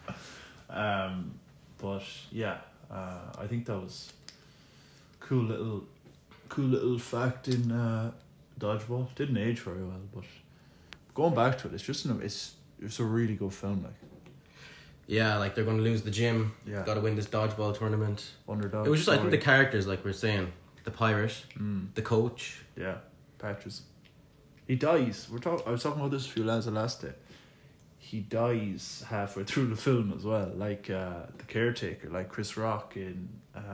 But yeah, I think that was cool little fact in Dodgeball. Didn't age very well, but going back to it, it's a really good film. Like, Yeah, like they're going to lose the gym. Yeah. Got to win this dodgeball tournament. underdog. It was just, I think, story. the characters, like we're saying, the pirate, the coach. Yeah, Patches. He dies. I was talking about this a few lads the last day. He dies halfway through the film as well, like the caretaker, like Chris Rock in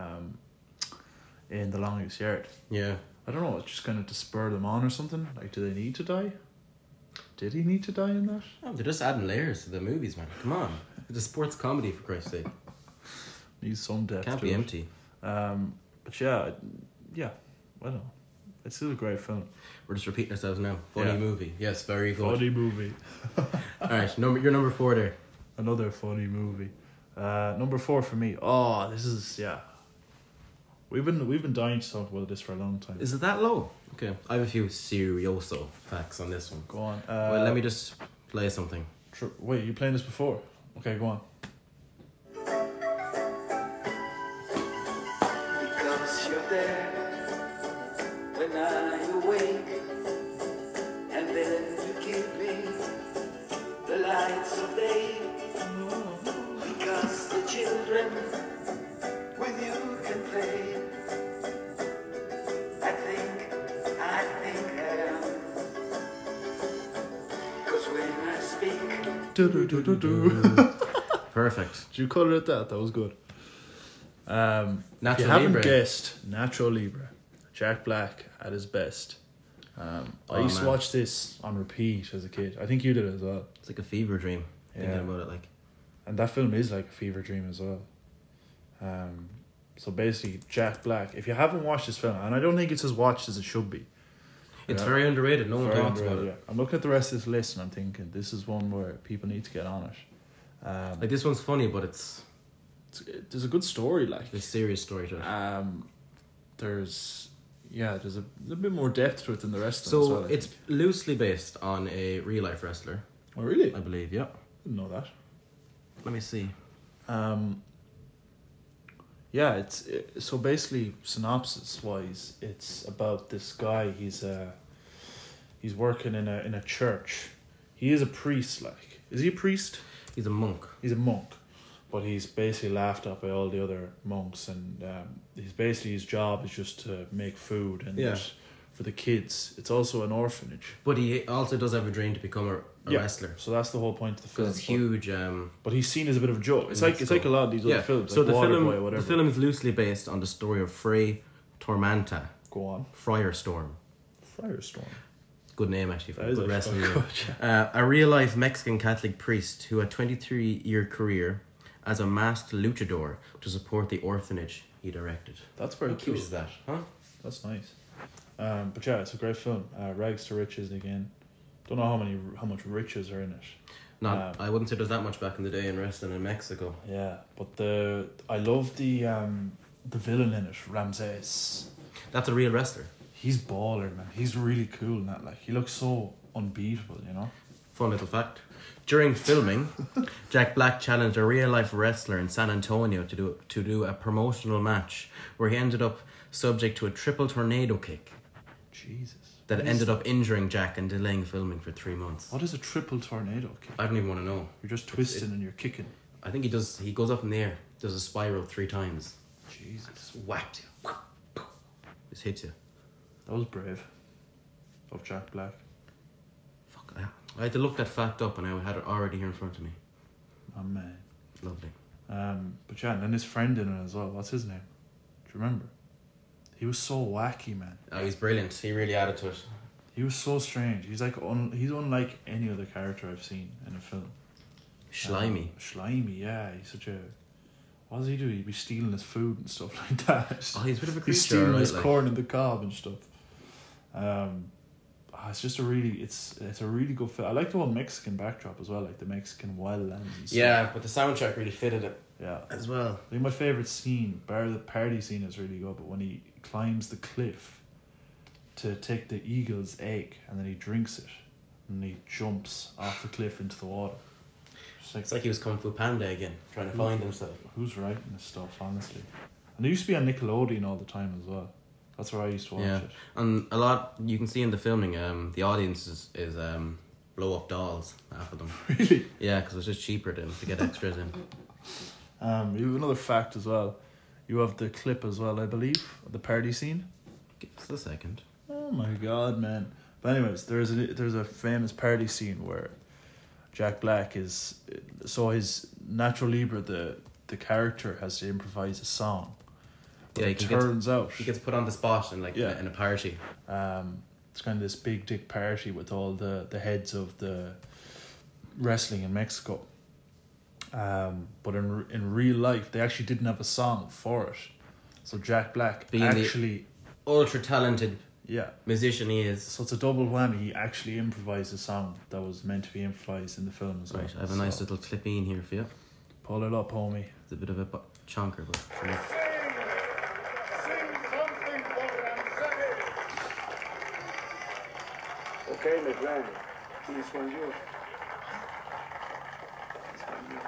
The Longest Yard. Yeah. I don't know, it's just kind of to spur them on or something. Like, do they need to die? Did he need to die in that? Oh, they're just adding layers to the movies, man. Come on. It's a sports comedy, for Christ's sake. Needs some depth. Can't to be it. empty. But yeah, I don't know. It's still a great film. We're just repeating ourselves now. Funny Yeah. movie. Yes, very good. Funny movie. Alright, you're number 4 there. Another funny movie. Number 4 for me. Oh, this is We've been dying to talk about this for a long time. Is it that low? Okay. I have a few serioso facts on this one. Go on. Well, let me just play something. Wait, you playing this before? Okay, go on. Because you're there when I awake, and then you give me the lights of day. Because the children with you can play. I think I am. 'Cause when I speak, Perfect. Did you call it that? That was good. If Nacho you haven't Libre. guessed, Nacho Libre, Jack Black at his best. I used to man. watch this on repeat as a kid. I think you did as well. It's like a fever dream. Thinking Yeah. about it, like. And that film is like a fever dream as well. So basically, Jack Black. If you haven't watched this film, and I don't think it's as watched as it should be. It's Yeah. very underrated. No one Very talks about underrated, it. yeah. I'm looking at the rest of this list and I'm thinking this is one where people need to get on it. Like, this one's funny, but There's a good story, like. a serious story to it. There's a bit more depth to it than the rest of them. So as well, I it's think. loosely based on a real life wrestler, Oh really? I believe. Yeah. Didn't know that. Let me see. Yeah, so basically synopsis wise, it's about this guy. He's working in a church. He is a priest. Like, is he a priest? He's a monk. He's a monk, but he's basically laughed at by all the other monks, and his job is just to make food and Yeah. for the kids. It's also an orphanage. But he also does have a dream to become a wrestler. So that's the whole point of the film. Because it's huge. But he's seen as a bit of a joke. It's like a lot of these other films. So like the Waterboy, whatever. the film is loosely based on the story of Fray Tormenta, Go on. Friarstorm. Firestorm. Good name, actually, for That a is good actually wrestling name. good, A real-life Mexican Catholic priest who had 23-year career as a masked luchador to support the orphanage he directed. That's very How cute cool. is that, huh? That's nice. But yeah, it's a great film. Rags to Riches again. Don't know how much riches are in it. I wouldn't say there's that much back in the day in wrestling in Mexico. Yeah, but I love the villain in it, Ramses. That's a real wrestler. He's baller, man. He's really cool in that. Like, he looks so unbeatable, you know. Fun little fact. During filming, Jack Black challenged a real-life wrestler in San Antonio to do a promotional match where he ended up subject to a triple tornado kick Jesus. that ended up injuring Jack and delaying filming for 3 months. What is a triple tornado kick? I don't even want to know. You're just twisting and you're kicking. I think he goes up in the air, does a spiral 3 times, Jesus. just whaps you. Just hits you. That was brave. Of Jack Black. Fuck, I had to look that fact up and I had it already here in front of me. Oh, man. Lovely. But yeah, and then his friend in it as well. What's his name? Do you remember? He was so wacky, man. Oh, he's brilliant. He really added to it. He was so strange. He's like he's unlike any other character I've seen in a film. Slimy. Slimy, yeah. He's such a... What does he do? He'd be stealing his food and stuff like that. Oh, he's a bit of a creature. He's stealing right, his like. corn in the cob and stuff. It's just a really... It's a really good film. I like the whole Mexican backdrop as well, like the Mexican wildlands and stuff. Yeah, but the soundtrack really fitted it Yeah. as well. I think my favourite scene, bar the party scene, is really good, but when he climbs the cliff to take the eagle's egg and then he drinks it and he jumps off the cliff into the water. It's like he was Kung Fu Panda again, trying to find himself. Who's writing this stuff, honestly? And it used to be on Nickelodeon all the time as well. That's where I used to watch Yeah, it. and a lot you can see in the filming. The audience is blow up dolls. Half of them. Really? Yeah, because it's just cheaper to get extras in. You have another fact as well. You have the clip as well, I believe, of the party scene. Give us a second. Oh my god, man! But anyways, there's a famous party scene where Jack Black is his Nacho Libre, the character has to improvise a song. But Yeah, it he turns out He gets put on the spot in Yeah. in a party. it's kind of this big dick party with all the heads of the wrestling in Mexico. But in real life, they actually didn't have a song for it. So Jack Black Being the ultra talented musician he is. So it's a double whammy. He actually improvised a song that was meant to be improvised in the film as well. Right, I have a nice little clip in here for you. Pull it up, homie. It's a bit of a chonker, but sure. Sing something for Ramsey. Okay, my friend. This one's yours. This one's yours.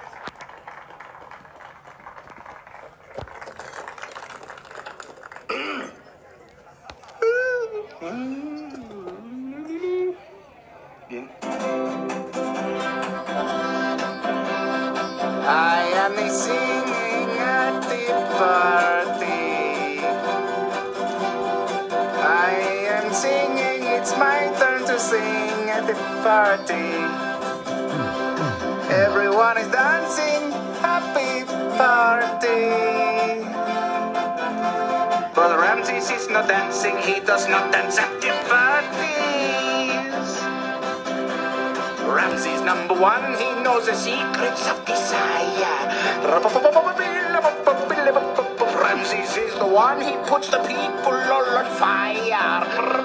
Bien. I am singing at the party. I am singing, it's my turn to sing at the party. Everyone is dancing, happy party. Brother Ramses is not dancing, he does not dance at the parties. Ramses number one, he knows the secrets of desire. Ramses is the one, he puts the people all on fire.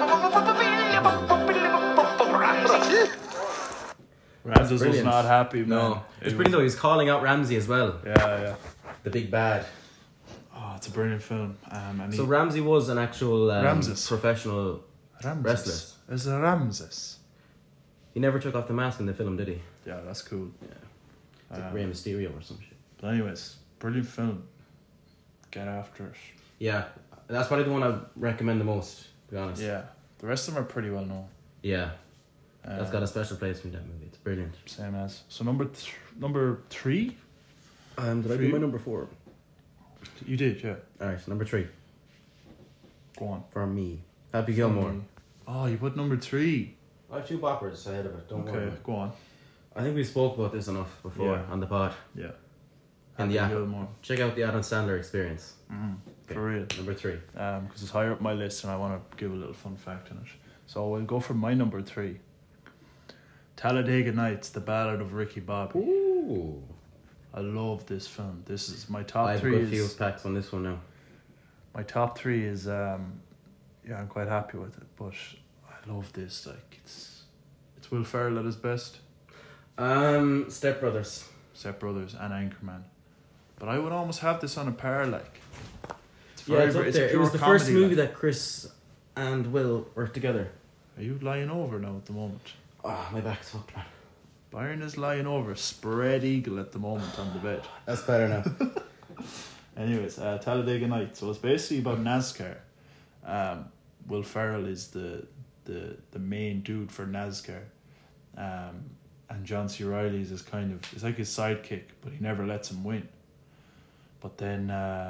Ramses was brilliant. not happy, man. No, it's brilliant though. He's calling out Ramsey as well, Yeah. the big bad. Oh, it's a brilliant film. And So Ramsey was an actual Ramses. professional Ramses. wrestler. Is it Ramses? He never took off the mask in the film, did he? Yeah, that's cool. It's like Rey Mysterio or some shit. But anyways, brilliant film. Get after it. Yeah, that's probably the one I recommend the most, to be honest. Yeah, the rest of them are pretty well known. Yeah, that's got a special place for me, that movie. It's brilliant. Same as. So number 3? Did I do Three? my number 4? You did, yeah. Alright, number 3 Go on. for me. Happy Gilmore. Oh, you put number 3. I have 2 boppers ahead of it, don't Okay, worry. go on. I think we spoke about this enough before Yeah. on the pod. Yeah. And Happy yeah, Gilmore. check out the Adam Sandler Experience. Mm, Okay, For real. Number 3. Because it's higher up my list and I want to give a little fun fact on it. So we'll go for my number 3. Talladega Nights, The Ballad of Ricky Bobby. Ooh. I love this film. This is my I top have a 3. good few packs on this one now. My top 3 is I'm quite happy with it, but I love this. Like it's Will Ferrell at his best. Step Brothers. Step Brothers and Anchorman, but I would almost have this on a par. Like it's Yeah, it's up there. It pure was the first comedy, movie like. that Chris and Will were together. Are you lying over now at the moment? Oh, my back's fucked, man. Byron is lying over, spread eagle at the moment on the bed. That's better now. Anyways, Talladega Nights. So it's basically about NASCAR. Will Ferrell is the main dude for NASCAR. And John C. Reilly's is it's like his sidekick, but he never lets him win. But then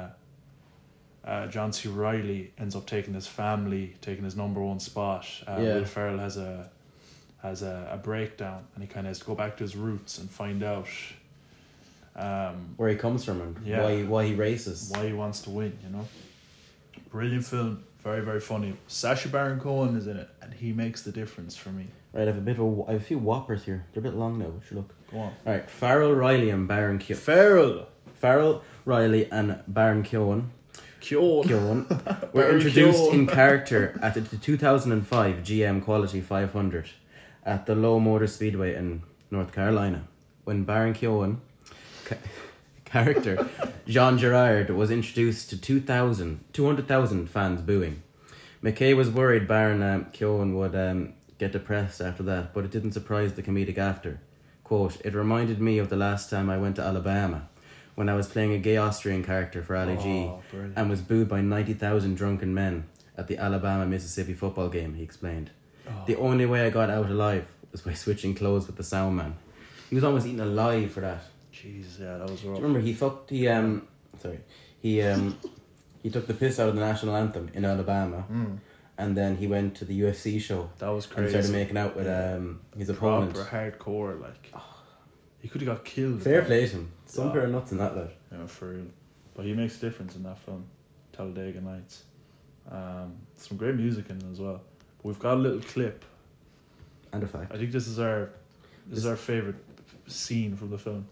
John C. Reilly ends up taking his number 1 spot. Will Ferrell has a breakdown, and he kind of has to go back to his roots and find out Where he comes from and why he races. why he wants to win. Brilliant film, very very funny. Sacha Baron Cohen is in it, and he makes the difference for me. Right, I have a few whoppers here. They're a bit long now, but sure, look. Go on. Alright, Farrell, Riley and Baron Keoghan. Farrell, Riley and Baron Keoghan Keoghan. were Baron introduced Keoghan. in character at the 2005 GM Quality 500 at the Low Motor Speedway in North Carolina. When Baron Keoghan character Jean Girard was introduced to 200,000 fans booing. McKay was worried Baron Keoghan would get depressed after that, but it didn't surprise the comedic actor. Quote, "It reminded me of the last time I went to Alabama when I was playing a gay Austrian character for Ali G Brilliant. and was booed by 90,000 drunken men at the Alabama-Mississippi football game," he explained. "The only way I got out alive was by switching clothes with the sound man." He was almost eaten alive for that. Jeez, yeah, that was Do rough. you remember he took the piss out of the national anthem in Alabama, and then he went to the UFC show. That was And crazy. started making out with his opponent. Proper hardcore, like he could have got killed. Fair play to him. Some Yeah. pair of nuts in that, lad. Yeah, for real. But he makes a difference in that film, Talladega Nights. Some great music in it as well. But we've got a little clip. And a fact. I think this is our favorite scene from the film.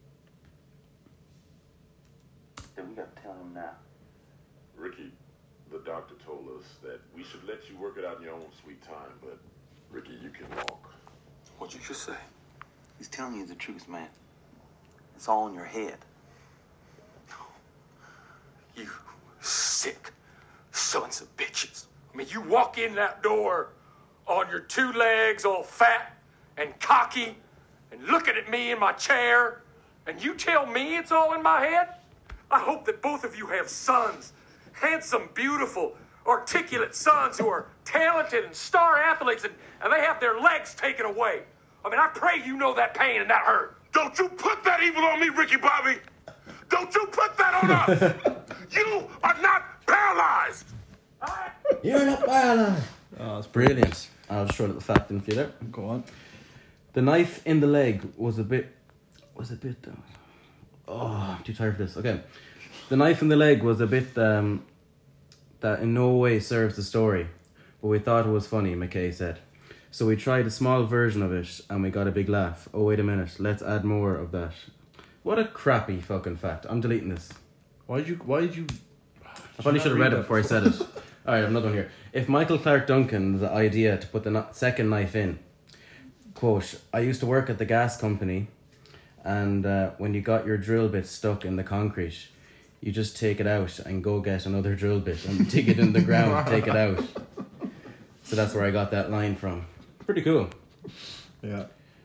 Then we gotta tell him now. Ricky, the doctor told us that we should let you work it out in your own sweet time, but Ricky, you can walk. What'd you just say? He's telling you the truth, man. It's all in your head. You sick sons of bitches. I mean, you walk in that door on your 2 legs, all fat and cocky, and looking at me in my chair, and you tell me it's all in my head? I hope that both of you have sons, handsome, beautiful, articulate sons who are talented and star athletes, and they have their legs taken away. I mean, I pray you know that pain and that hurt. Don't you put that evil on me, Ricky Bobby! Don't you put that on us! You are not paralyzed! You're not bad. Oh, it's Brilliant. I'll just throw a little fact in for you there. Go on. The knife in the leg was a bit I'm too tired for this. Okay. The knife in the leg was a bit that in no way serves the story, but we thought it was funny, McKay said. So we tried a small version of it and we got a big laugh. Oh, wait a minute, let's add more of that. What a crappy fucking fact. I'm deleting this. Why did you? I probably should have read it before I said it. Alright, I have another one here. If Michael Clark Duncan the idea to put the second knife in, quote, "I used to work at the gas company, and when you got your drill bit stuck in the concrete, you just take it out and go get another drill bit and dig it in the ground, take it out." So that's where I got that line from. Pretty cool. Yeah.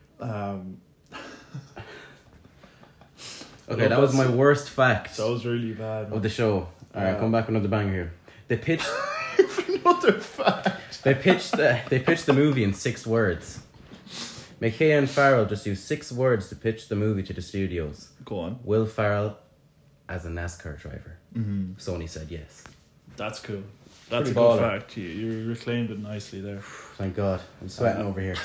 Okay, that was my worst fact That was really bad. of the show. Alright, come back with another banger here. They pitched Another fact. they pitched the movie in 6 words. McKay and Farrell just used 6 words to pitch the movie to the studios. Go on. Will Farrell as a NASCAR driver. Sony said yes. That's cool. That's Pretty a good baller. fact. You reclaimed it nicely there. Thank God. I'm sweating over here.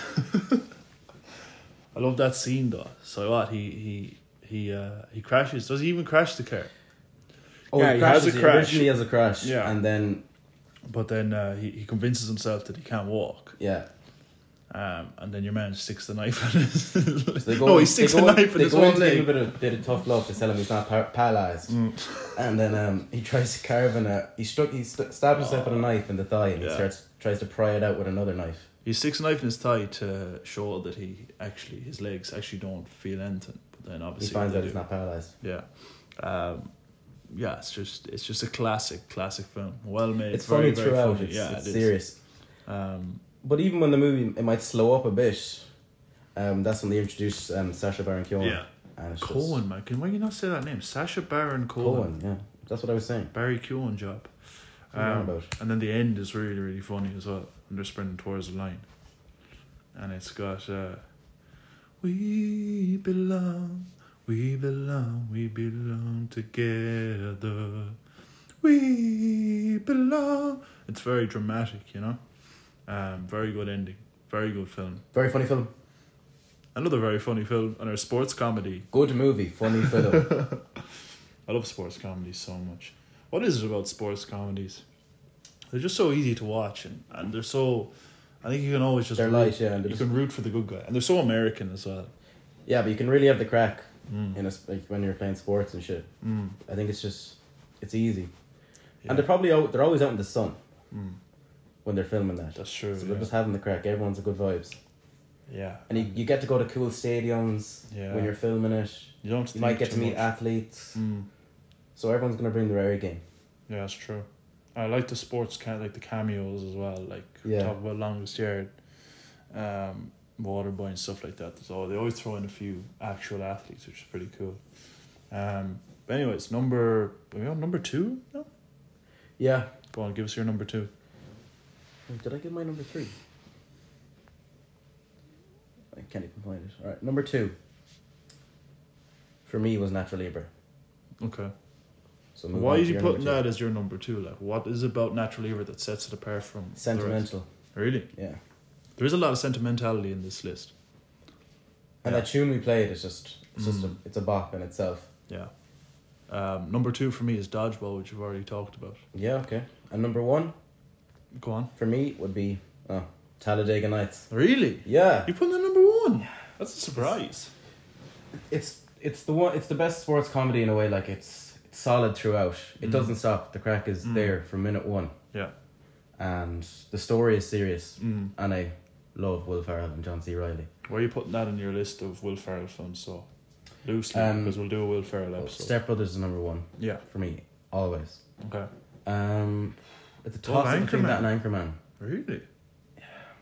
I love that scene though. So what? He crashes. Does he even crash the car? Oh, Yeah, he he has crashes a crash. Originally as a crash. Yeah. And then But then he convinces himself that he can't walk. Yeah. And then your man sticks the knife in his... So he sticks the knife in his one one leg. leg. Bit of tough love to tell him he's not paralyzed. And then he tries to carve he stabs himself with a knife in the thigh, and he tries to pry it out with another knife. He sticks a knife in his thigh to show that his legs actually don't feel anything. But then obviously he finds out he's not paralyzed. Yeah. It's just a classic film. Well made. It's funny very throughout. Funny. It's serious. But even when the movie it might slow up a bit, that's when they introduce Sacha Baron Cohen. Yeah. And it's Cohen, man. Why can you not say that name? Sacha Baron Cohen. Yeah. That's what I was saying. Barry Cohen job. About. And then the end is really, really funny as well. And they're sprinting towards the line. And it's got we belong together. We belong. It's very dramatic, you know. Very good ending. Very good film. Very funny film. Another very funny film. And a sports comedy. Good movie. Funny film. I love sports comedies so much. What is it about sports comedies? They're just so easy to watch, and they're so... I think you can always just... They're light, yeah. You can root for the good guy. And they're so American as well. Yeah, but you can really have the crack when you're playing sports and shit. I think it's easy. Yeah. And they're always out in the sun when they're filming that. That's true. So they're just having the crack. Everyone's a good vibes. Yeah. And you get to go to cool stadiums when you're filming it. You might get to meet athletes. So everyone's going to bring their A game. Yeah, that's true. I like the sports, like the cameos as well. Like, talk about Longest Yard, Waterboy and stuff like that. So they always throw in a few actual athletes, which is pretty cool. But anyways, number 2 no? Yeah. Go on, give us your number 2. Did I give my number 3? I can't even find it. Alright, number 2 for me was Natural Libre. Okay. So why are you putting that as your number 2? Like, what is it about Natural Libre that sets it apart from sentimental? The rest? Really? Yeah. There is a lot of sentimentality in this list. And that tune we played is it's a bop in itself. Yeah. Number 2 for me is Dodgeball, which we've already talked about. Yeah, okay. And number 1? Go on. For me would be Talladega Nights. Really? Yeah. You put that number 1? Yeah. That's a surprise. It's the best sports comedy in a way. Like it's solid throughout. It doesn't stop. The crack is there from minute 1. Yeah. And the story is serious. And I love Will Ferrell and John C. Reilly. Why are you putting that in your list of Will Ferrell films so loosely? Because we'll do a Will Ferrell episode. Step Brothers is number 1. Yeah. For me, always. Okay. It's a toss between that and Anchorman. Really? Yeah.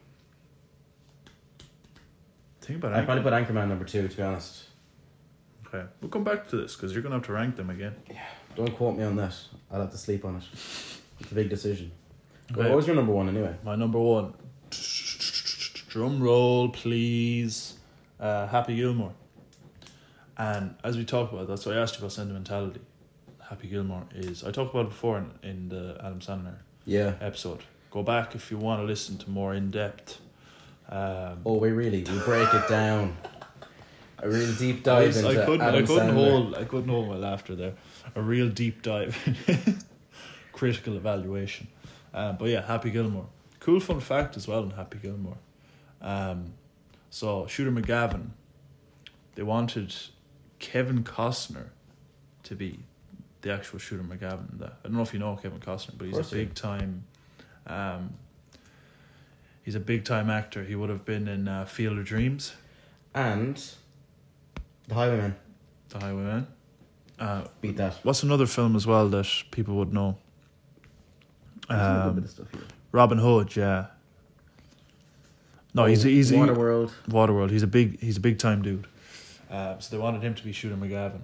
Think about I'd probably put Anchorman number 2, to be honest. Okay. We'll come back to this because you're going to have to rank them again. Yeah. Don't quote me on that. I'll have to sleep on it. It's a big decision. Okay. Well, what was your number 1 anyway? My number 1. Drum roll, please. Happy Gilmore. And as we talked about, that's why I asked you about sentimentality. Happy Gilmore is... I talked about it before in the Adam Sandler episode. Go back if you want to listen to more in-depth. We break it down. A real deep dive into Adam Sandler. I couldn't hold my laughter there. A real deep dive. Critical evaluation. But yeah, Happy Gilmore. Cool fun fact as well in Happy Gilmore. So Shooter McGavin, they wanted Kevin Costner to be the actual Shooter McGavin. I don't know if you know Kevin Costner, but he's a big time. He's a big time actor. He would have been in Field of Dreams, and The Highwayman. The Highwayman. Beat that. What's another film as well that people would know? Robin Hood, yeah. No, he's Waterworld. He's a big time dude. So they wanted him to be Shooter McGavin.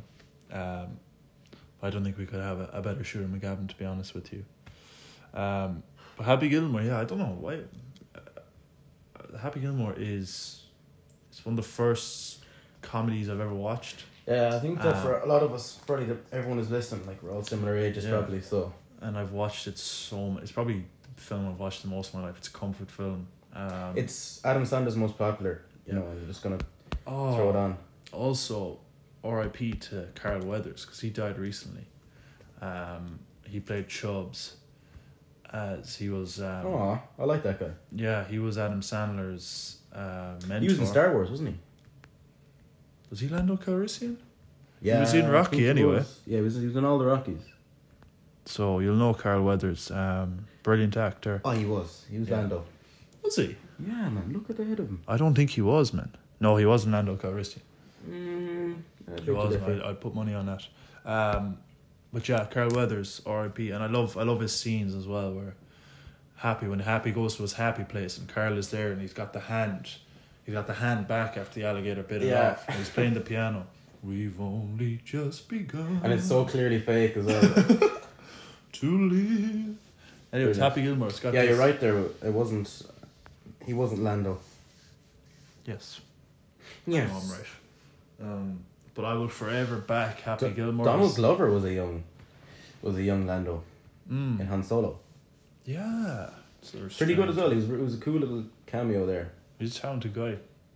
I don't think we could have a better Shooter McGavin, to be honest with you. But Happy Gilmore, yeah, I don't know why. Happy Gilmore is one of the first comedies I've ever watched. Yeah, I think that for a lot of us, probably everyone who's listening, like we're all similar ages, probably. So. And I've watched it so much. It's probably the film I've watched the most of my life. It's a comfort film. It's Adam Sandler's most popular. You know, I'm just gonna throw it on. Also, R.I.P. to Carl Weathers because he died recently. He played Chubbs. as he was. Oh, I like that guy. Yeah, he was Adam Sandler's mentor. He was in Star Wars, wasn't he? Was he Lando Calrissian? Yeah, was in I Rocky think he anyway. was. Yeah, he was in all the Rockies. So you'll know Carl Weathers, brilliant actor. Oh, he was. He was Yeah. Lando. Was he? Yeah, man. Look at the head of him. I don't think he was, man. No, he wasn't Lando Calrissian. He wasn't. I'd put money on that. But yeah, Carl Weathers, R.I.P. And I love his scenes as well, where when Happy goes to his happy place and Carl is there and he's got the hand back after the alligator bit it off and he's playing the piano. We've only just begun. And it's so clearly fake as well. To live. Anyways, Happy Gilmore. It's got this. You're right there. He wasn't Lando. Yes. Yes. No, I'm right. But I will forever back Happy Gilmore. Donald Glover was a young Lando in Han Solo. Yeah. So Pretty good as well. It was a cool little cameo there. He's a talented guy.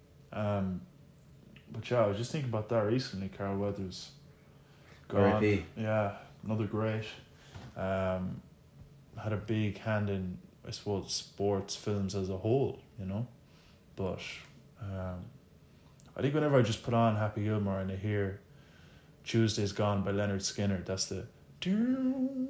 But yeah, I was just thinking about that recently. Carl Weathers. Gone. R.I.P. Yeah, another great. Had a big hand in, I suppose, sports films as a whole, you know. But I think whenever I just put on Happy Gilmore and I hear Tuesday's Gone by Leonard Skinner, that's the Tune.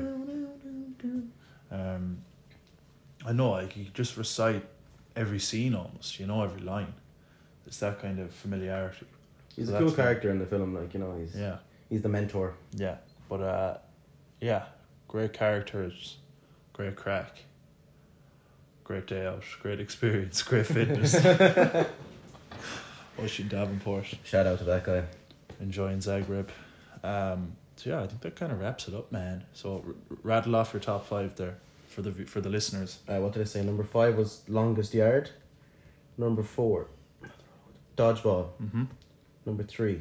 I know, like, you just recite every scene almost, you know, every line. It's that kind of familiarity. He's So a cool that's character in the film, like, you know, he's the mentor. Yeah, but yeah, great characters, great crack, great day out, great experience, great fitness. Oisin Davenport, Shout out to that guy. enjoying Zagreb. So yeah, I think that kind of wraps it up, man. So rattle off your top 5 there for the listeners. What did I say? Number 5 was Longest Yard. Number 4, Dodgeball. Mm-hmm. Number 3.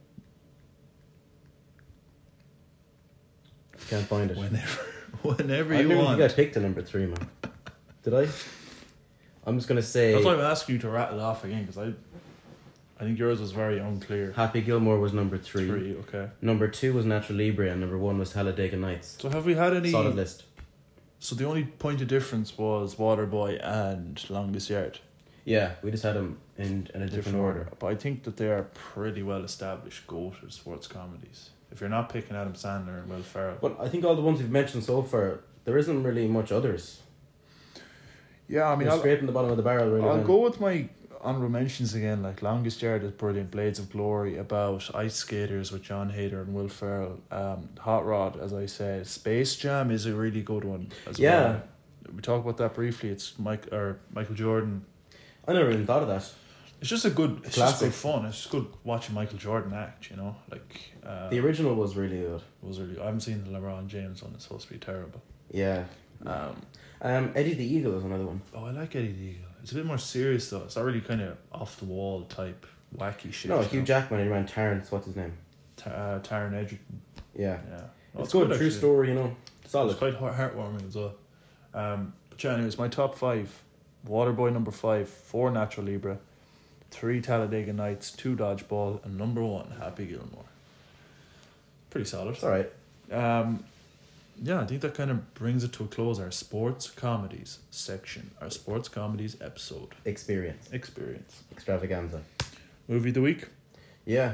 Can't find it. Whenever I you knew want. you got picked to number 3, man. Did I? I'm just gonna say. That's why I'm asking you to rattle it off again, because I think yours was very unclear. Happy Gilmore was number 3. 3, okay. Number 2 was Natural Libre, and number 1 was Talladega Nights. So have we had any? Solid list. So the only point of difference was Waterboy and Longest Yard. Yeah, we just had them in a different order. But I think that they are pretty well established go-to sports comedies. If you're not picking Adam Sandler and Will Ferrell. But I think all the ones we've mentioned so far, there isn't really much others. Yeah, I mean, We're scraping the bottom of the barrel, really. I'll then. go with my honorable mentions again. Like Longest Yard is brilliant. Blades of Glory, about ice skaters with John Hader and Will Ferrell. Hot Rod, as I said. Space Jam is a really good one as well. We talked about that briefly. It's Michael Jordan. I never even thought of that. It's just a good. It's Classic. just good fun. It's just good watching Michael Jordan act. You know, like The original was really good. was really. I haven't seen the LeBron James one. It's supposed to be terrible. Yeah. Eddie the Eagle was another one. Oh, I like Eddie the Eagle. It's a bit more serious though. It's not really kind of off the wall type wacky shit. No, you Hugh know? Jackman and ran Terrence. What's his name? Taron Egerton. Yeah. Yeah, no, It's good. True actually. story, you know. Solid. It's quite heartwarming as well. But yeah, anyways, my top 5: Waterboy number 5, 4 Natural Libre, 3 Talladega Nights, 2 Dodgeball, and number 1 Happy Gilmore. Pretty solid. It's alright. Yeah, I think that kind of brings it to a close. Our sports comedies section, our sports comedies episode. Experience. Extravaganza. Movie of the week. Yeah.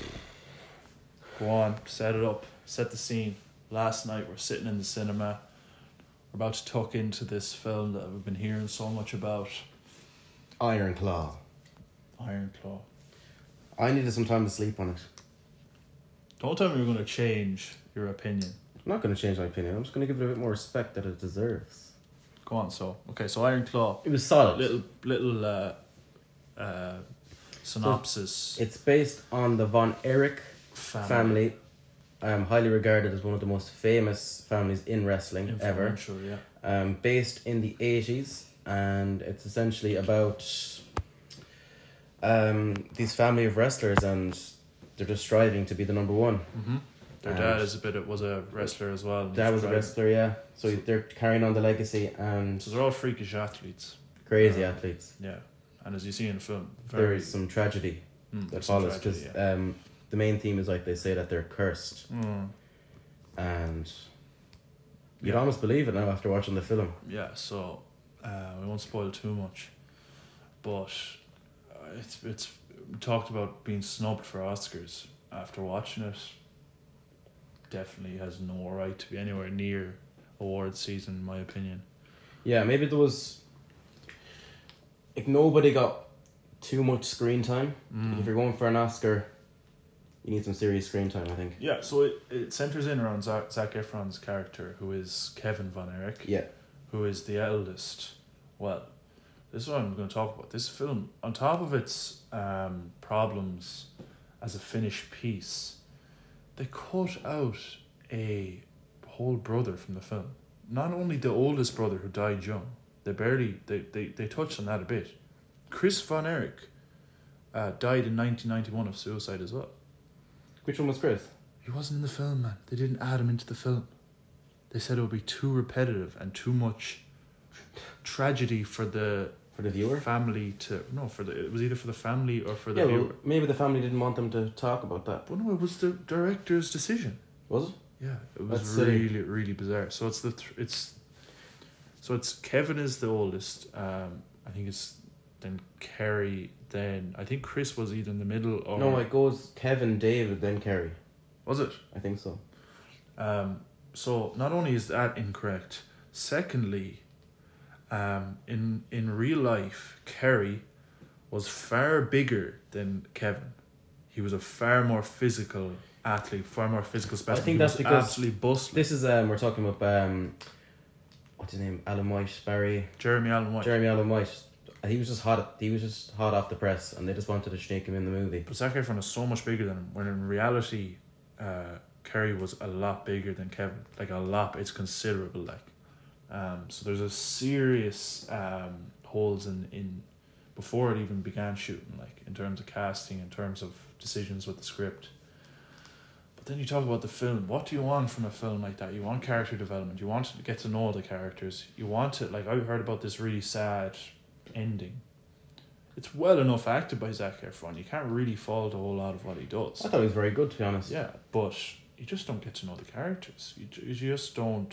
Go on, set it up, set the scene. Last night we're sitting in the cinema. We're about to tuck into this film that we've been hearing so much about. Iron Claw. Iron Claw. I needed some time to sleep on it. Don't tell me you're going to change your opinion. I'm not going to change my opinion. I'm just going to give it a bit more respect that it deserves. Go on, so Iron Claw. It was solid. Little synopsis. It's based on the Von Erich family. Highly regarded as one of the most famous families in wrestling ever. Influential, yeah. Based in the 80s, and it's essentially about these family of wrestlers, and they're just striving to be the number one. Mm-hmm. Their dad was a wrestler as well. Dad was a wrestler, yeah. So they're carrying on the legacy, and so they're all freakish athletes. Crazy athletes. Yeah, and as you see in the film, there is some tragedy that follows, because the main theme is, like, they say that they're cursed, and You'd Yeah. almost believe it now after watching the film. Yeah, so we won't spoil too much, but it's we talked about being snubbed for Oscars. After watching it, definitely has no right to be anywhere near award season, in my opinion. Yeah, maybe there was... Like, nobody got too much screen time. Like, if you're going for an Oscar, you need some serious screen time, I think. Yeah, so it centers in around Zac Efron's character, who is Kevin Von Erich, Yeah. who is the eldest. Well, this is what I'm going to talk about. This film, on top of its problems as a finished piece, they cut out a whole brother from the film. Not only the oldest brother who died young, they touched on that a bit. Chris Von Erich died in 1991 of suicide as well. Which one was Chris? He wasn't in the film, man. They didn't add him into the film. They said it would be too repetitive and too much tragedy for the viewer? family to... No, it was either for the family or for the Yeah, viewer. well, maybe the family didn't want them to talk about that. But no, it was the director's decision. Was it? Yeah, it was That's silly. really, really bizarre. So it's Kevin is the oldest. I think it's then Kerry. Then I think Chris was either in the middle or No, it goes Kevin, David, then Kerry. was it? I think so. So not only is that incorrect, secondly, in real life, Kerry was far bigger than Kevin. He was a far more physical athlete, far more physical specimen. think He that's was because absolutely bustling. This is we're talking about what's his name? Alan White, Barry. Jeremy Allen White. Jeremy Allen White. He was just hot. He was just hot off the press, and they just wanted to snake him in the movie. But Zac Efron is so much bigger than him. When in reality, Kerry was a lot bigger than Kevin. Like a lot. It's considerable. Like, so there's a serious holes in before it even began shooting. Like in terms of casting, in terms of decisions with the script. But then you talk about the film. What do you want from a film like that? You want character development. You want to get to know the characters. You want it. Like I heard about this really sad ending. It's well enough acted by Zac Efron. You can't really fault a whole lot of what he does. I thought he was very good, to be honest. Yeah, but you just don't get to know the characters. You just don't.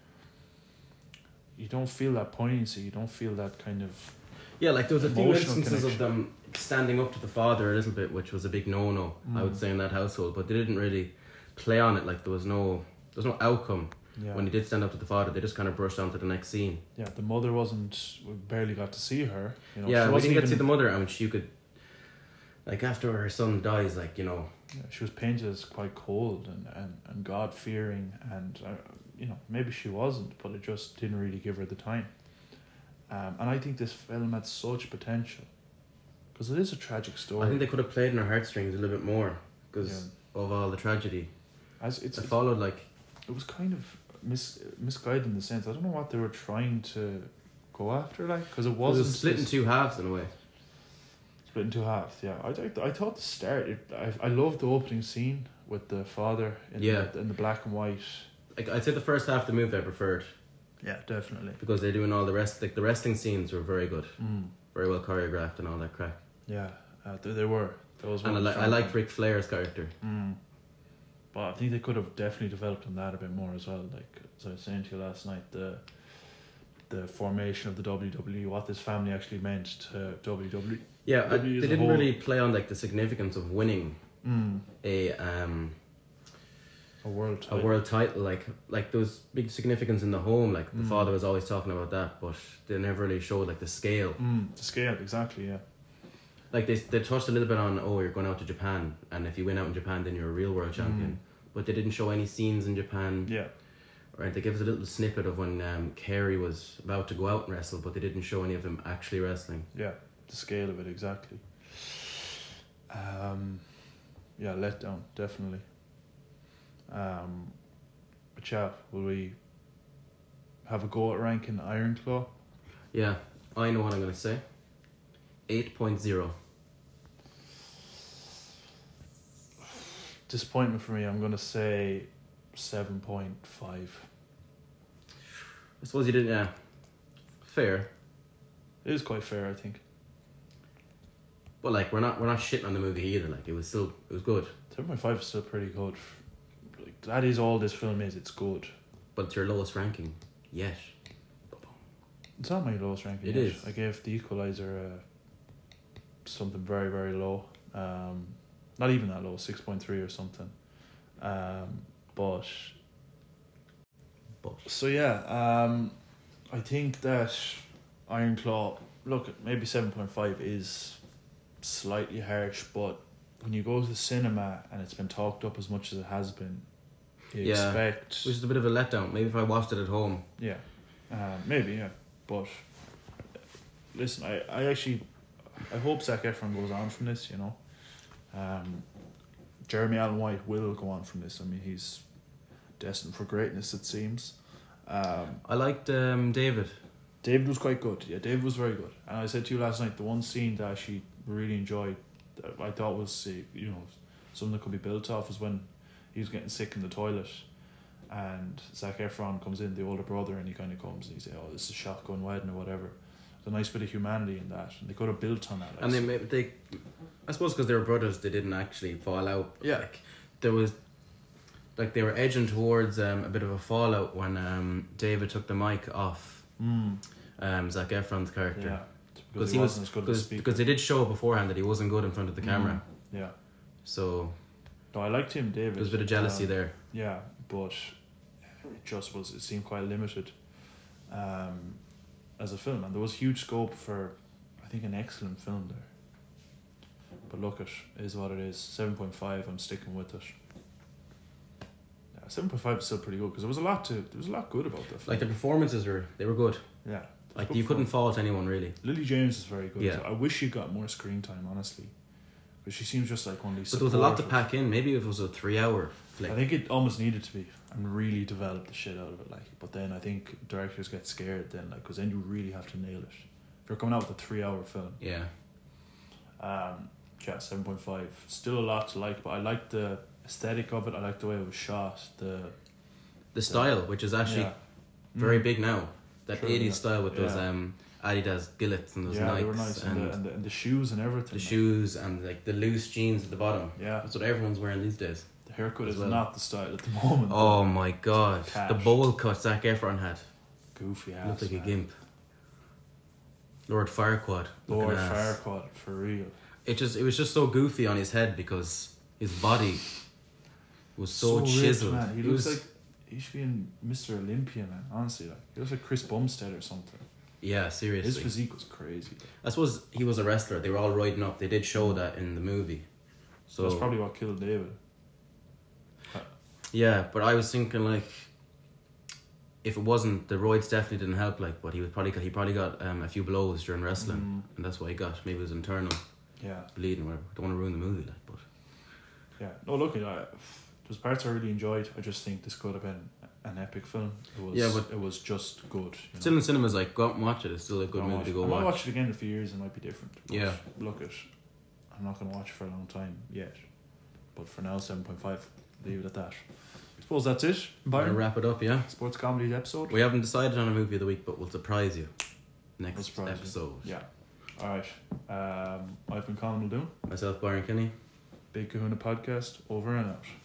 You don't feel that poignancy. You don't feel that kind of. Yeah, like there was a few Emotional instances connection. of them standing up to the father a little bit, which was a big no-no, I would say, in that household. But they didn't really play on it. Like there was no outcome. Yeah. When he did stand up to the father, they just kind of brushed on to the next scene. Yeah, the mother wasn't. We barely got to see her. You know, Yeah, she we wasn't didn't get to see even- the mother, and she could, like after her son dies, like, you know. Yeah, she was painted as quite cold and God fearing, and you know, maybe she wasn't, but it just didn't really give her the time. And I think this film had such potential because it is a tragic story. I think they could have played in her heartstrings a little bit more because of all the tragedy. As It followed, like, it was kind of misguided in the sense. I don't know what they were trying to go after, like, because it it wasn't was split in this- two halves in a way. Split in two halves, yeah. I thought the start. I loved the opening scene with the father in the black and white. Like, I'd say the first half of the movie I preferred Yeah, definitely. because they're doing all the rest. Like the wrestling scenes were very good, very well choreographed and all that crap. Yeah, they were. Those And I liked Ric Flair's character. But I think they could have definitely developed on that a bit more as well. Like as I was saying to you last night, the formation of the WWE, what this family actually meant to WWE. Yeah, they WWE as a didn't whole. really play on like the significance of winning a world title. a world title. Like there was big significance in the home. Like the father was always talking about that, but they never really showed like the scale. The scale, exactly, yeah. Like they touched a little bit on, oh, you're going out to Japan, and if you win out in Japan, then you're a real world champion. But they didn't show any scenes in Japan. Yeah. Right, they gave us a little snippet of when Kerry was about to go out and wrestle, but they didn't show any of them actually wrestling. Yeah, the scale of it, exactly. Yeah, letdown, definitely. But yeah, will we have a go at ranking Iron Claw? Yeah, I know what I'm going to say. 8.0. Disappointment for me, I'm going to say 7.5. I suppose you didn't, yeah. Fair. It is quite fair, I think. But like we're not shitting on the movie either. Like it was good. 7.5 is still pretty good. Like, that is all this film is, it's good. but it's your lowest ranking yet. It's not my lowest ranking. It yet. is. I gave The Equalizer something very, very low. Not even that low, 6.3 or something. But so yeah, I think that Iron Claw. Look, maybe 7.5 is slightly harsh, but when you go to the cinema and it's been talked up as much as it has been, you expect. Which is a bit of a letdown. Maybe if I watched it at home. Yeah, maybe, yeah. But listen, I hope Zac Efron goes on from this, you know. Jeremy Allen White will go on from this. I mean, he's destined for greatness, it seems. I liked David. David was quite good. Yeah, David was very good. And I said to you last night, the one scene that I actually really enjoyed, that I thought was, you know, something that could be built off, was when he was getting sick in the toilet, and Zac Efron comes in, the older brother, and he kind of comes and he says, "Oh, this is shotgun wedding" or whatever. There's a nice bit of humanity in that, and they could have built on that. And they I suppose because they were brothers, they didn't actually fall out. Yeah. Like, there was, like, they were edging towards a bit of a fallout when David took the mic off Zac Efron's character. Yeah, because he was because they did show beforehand that he wasn't good in front of the camera. Yeah. So. No, I liked him, David. There's a bit of jealousy there. Yeah, but it seemed quite limited as a film, and there was huge scope for, I think, an excellent film there. But look, it is what it is. 7.5, I'm sticking with it. Yeah, 7.5 is still pretty good, because there was a lot good about that film. Like, the performances were good. Yeah. Like, you couldn't fault anyone, really. Lily James is very good. Yeah. I wish she got more screen time, honestly. Because she seems just like one of these. But there was a lot to pack in. Maybe it was a 3-hour flick. I think it almost needed to be, and really develop the shit out of it. Like, but then I think directors get scared then, like, because then you really have to nail it. If you're coming out with a 3-hour film. Yeah. Yeah, 7.5. Still a lot to like, but I like the aesthetic of it. I like the way it was shot. The style, which is actually very big now. That True, 80s yeah. style with those Adidas Gillets and those Nikes. They were nice. And the shoes and everything. The shoes and like the loose jeans at the bottom. Yeah. That's what everyone's wearing these days. The haircut is not the style at the moment. Oh my god. Cash. The bowl cut Zac Efron had. Goofy ass. Looked like man. a gimp. Lord Farquaad. Lord Farquaad, for real. It was just so goofy on his head because his body was so ripped, chiseled. man. He looks like he should be in Mr. Olympia, man. Honestly, like he looks like Chris Bumstead or something. Yeah, seriously. His physique was crazy. I suppose he was a wrestler. They were all riding up. They did show that in the movie. So that's probably what killed David. Yeah, but I was thinking, like, if it wasn't, the roids definitely didn't help. Like, but he probably got a few blows during wrestling, and that's what he got. Maybe it was internal. Yeah. Bleeding. Whatever. Don't want to ruin the movie, like, but. Yeah. No, look, there's parts I really enjoyed. I just think this could have been an epic film. It was just good. Still in cinemas, like, go out and watch it. It's still a good movie to go watch. I might watch it again in a few years. It might be different. But yeah. Look, I'm not going to watch it for a long time yet. But for now, 7.5. Leave it at that. I suppose that's it. Byron, wrap it up, yeah. Sports comedy episode. We haven't decided on a movie of the week, but we'll surprise you next episode. Yeah. Alright. I've been Colin Muldoon. Myself, Byron Kinney. Big Kahuna Podcast, over and out.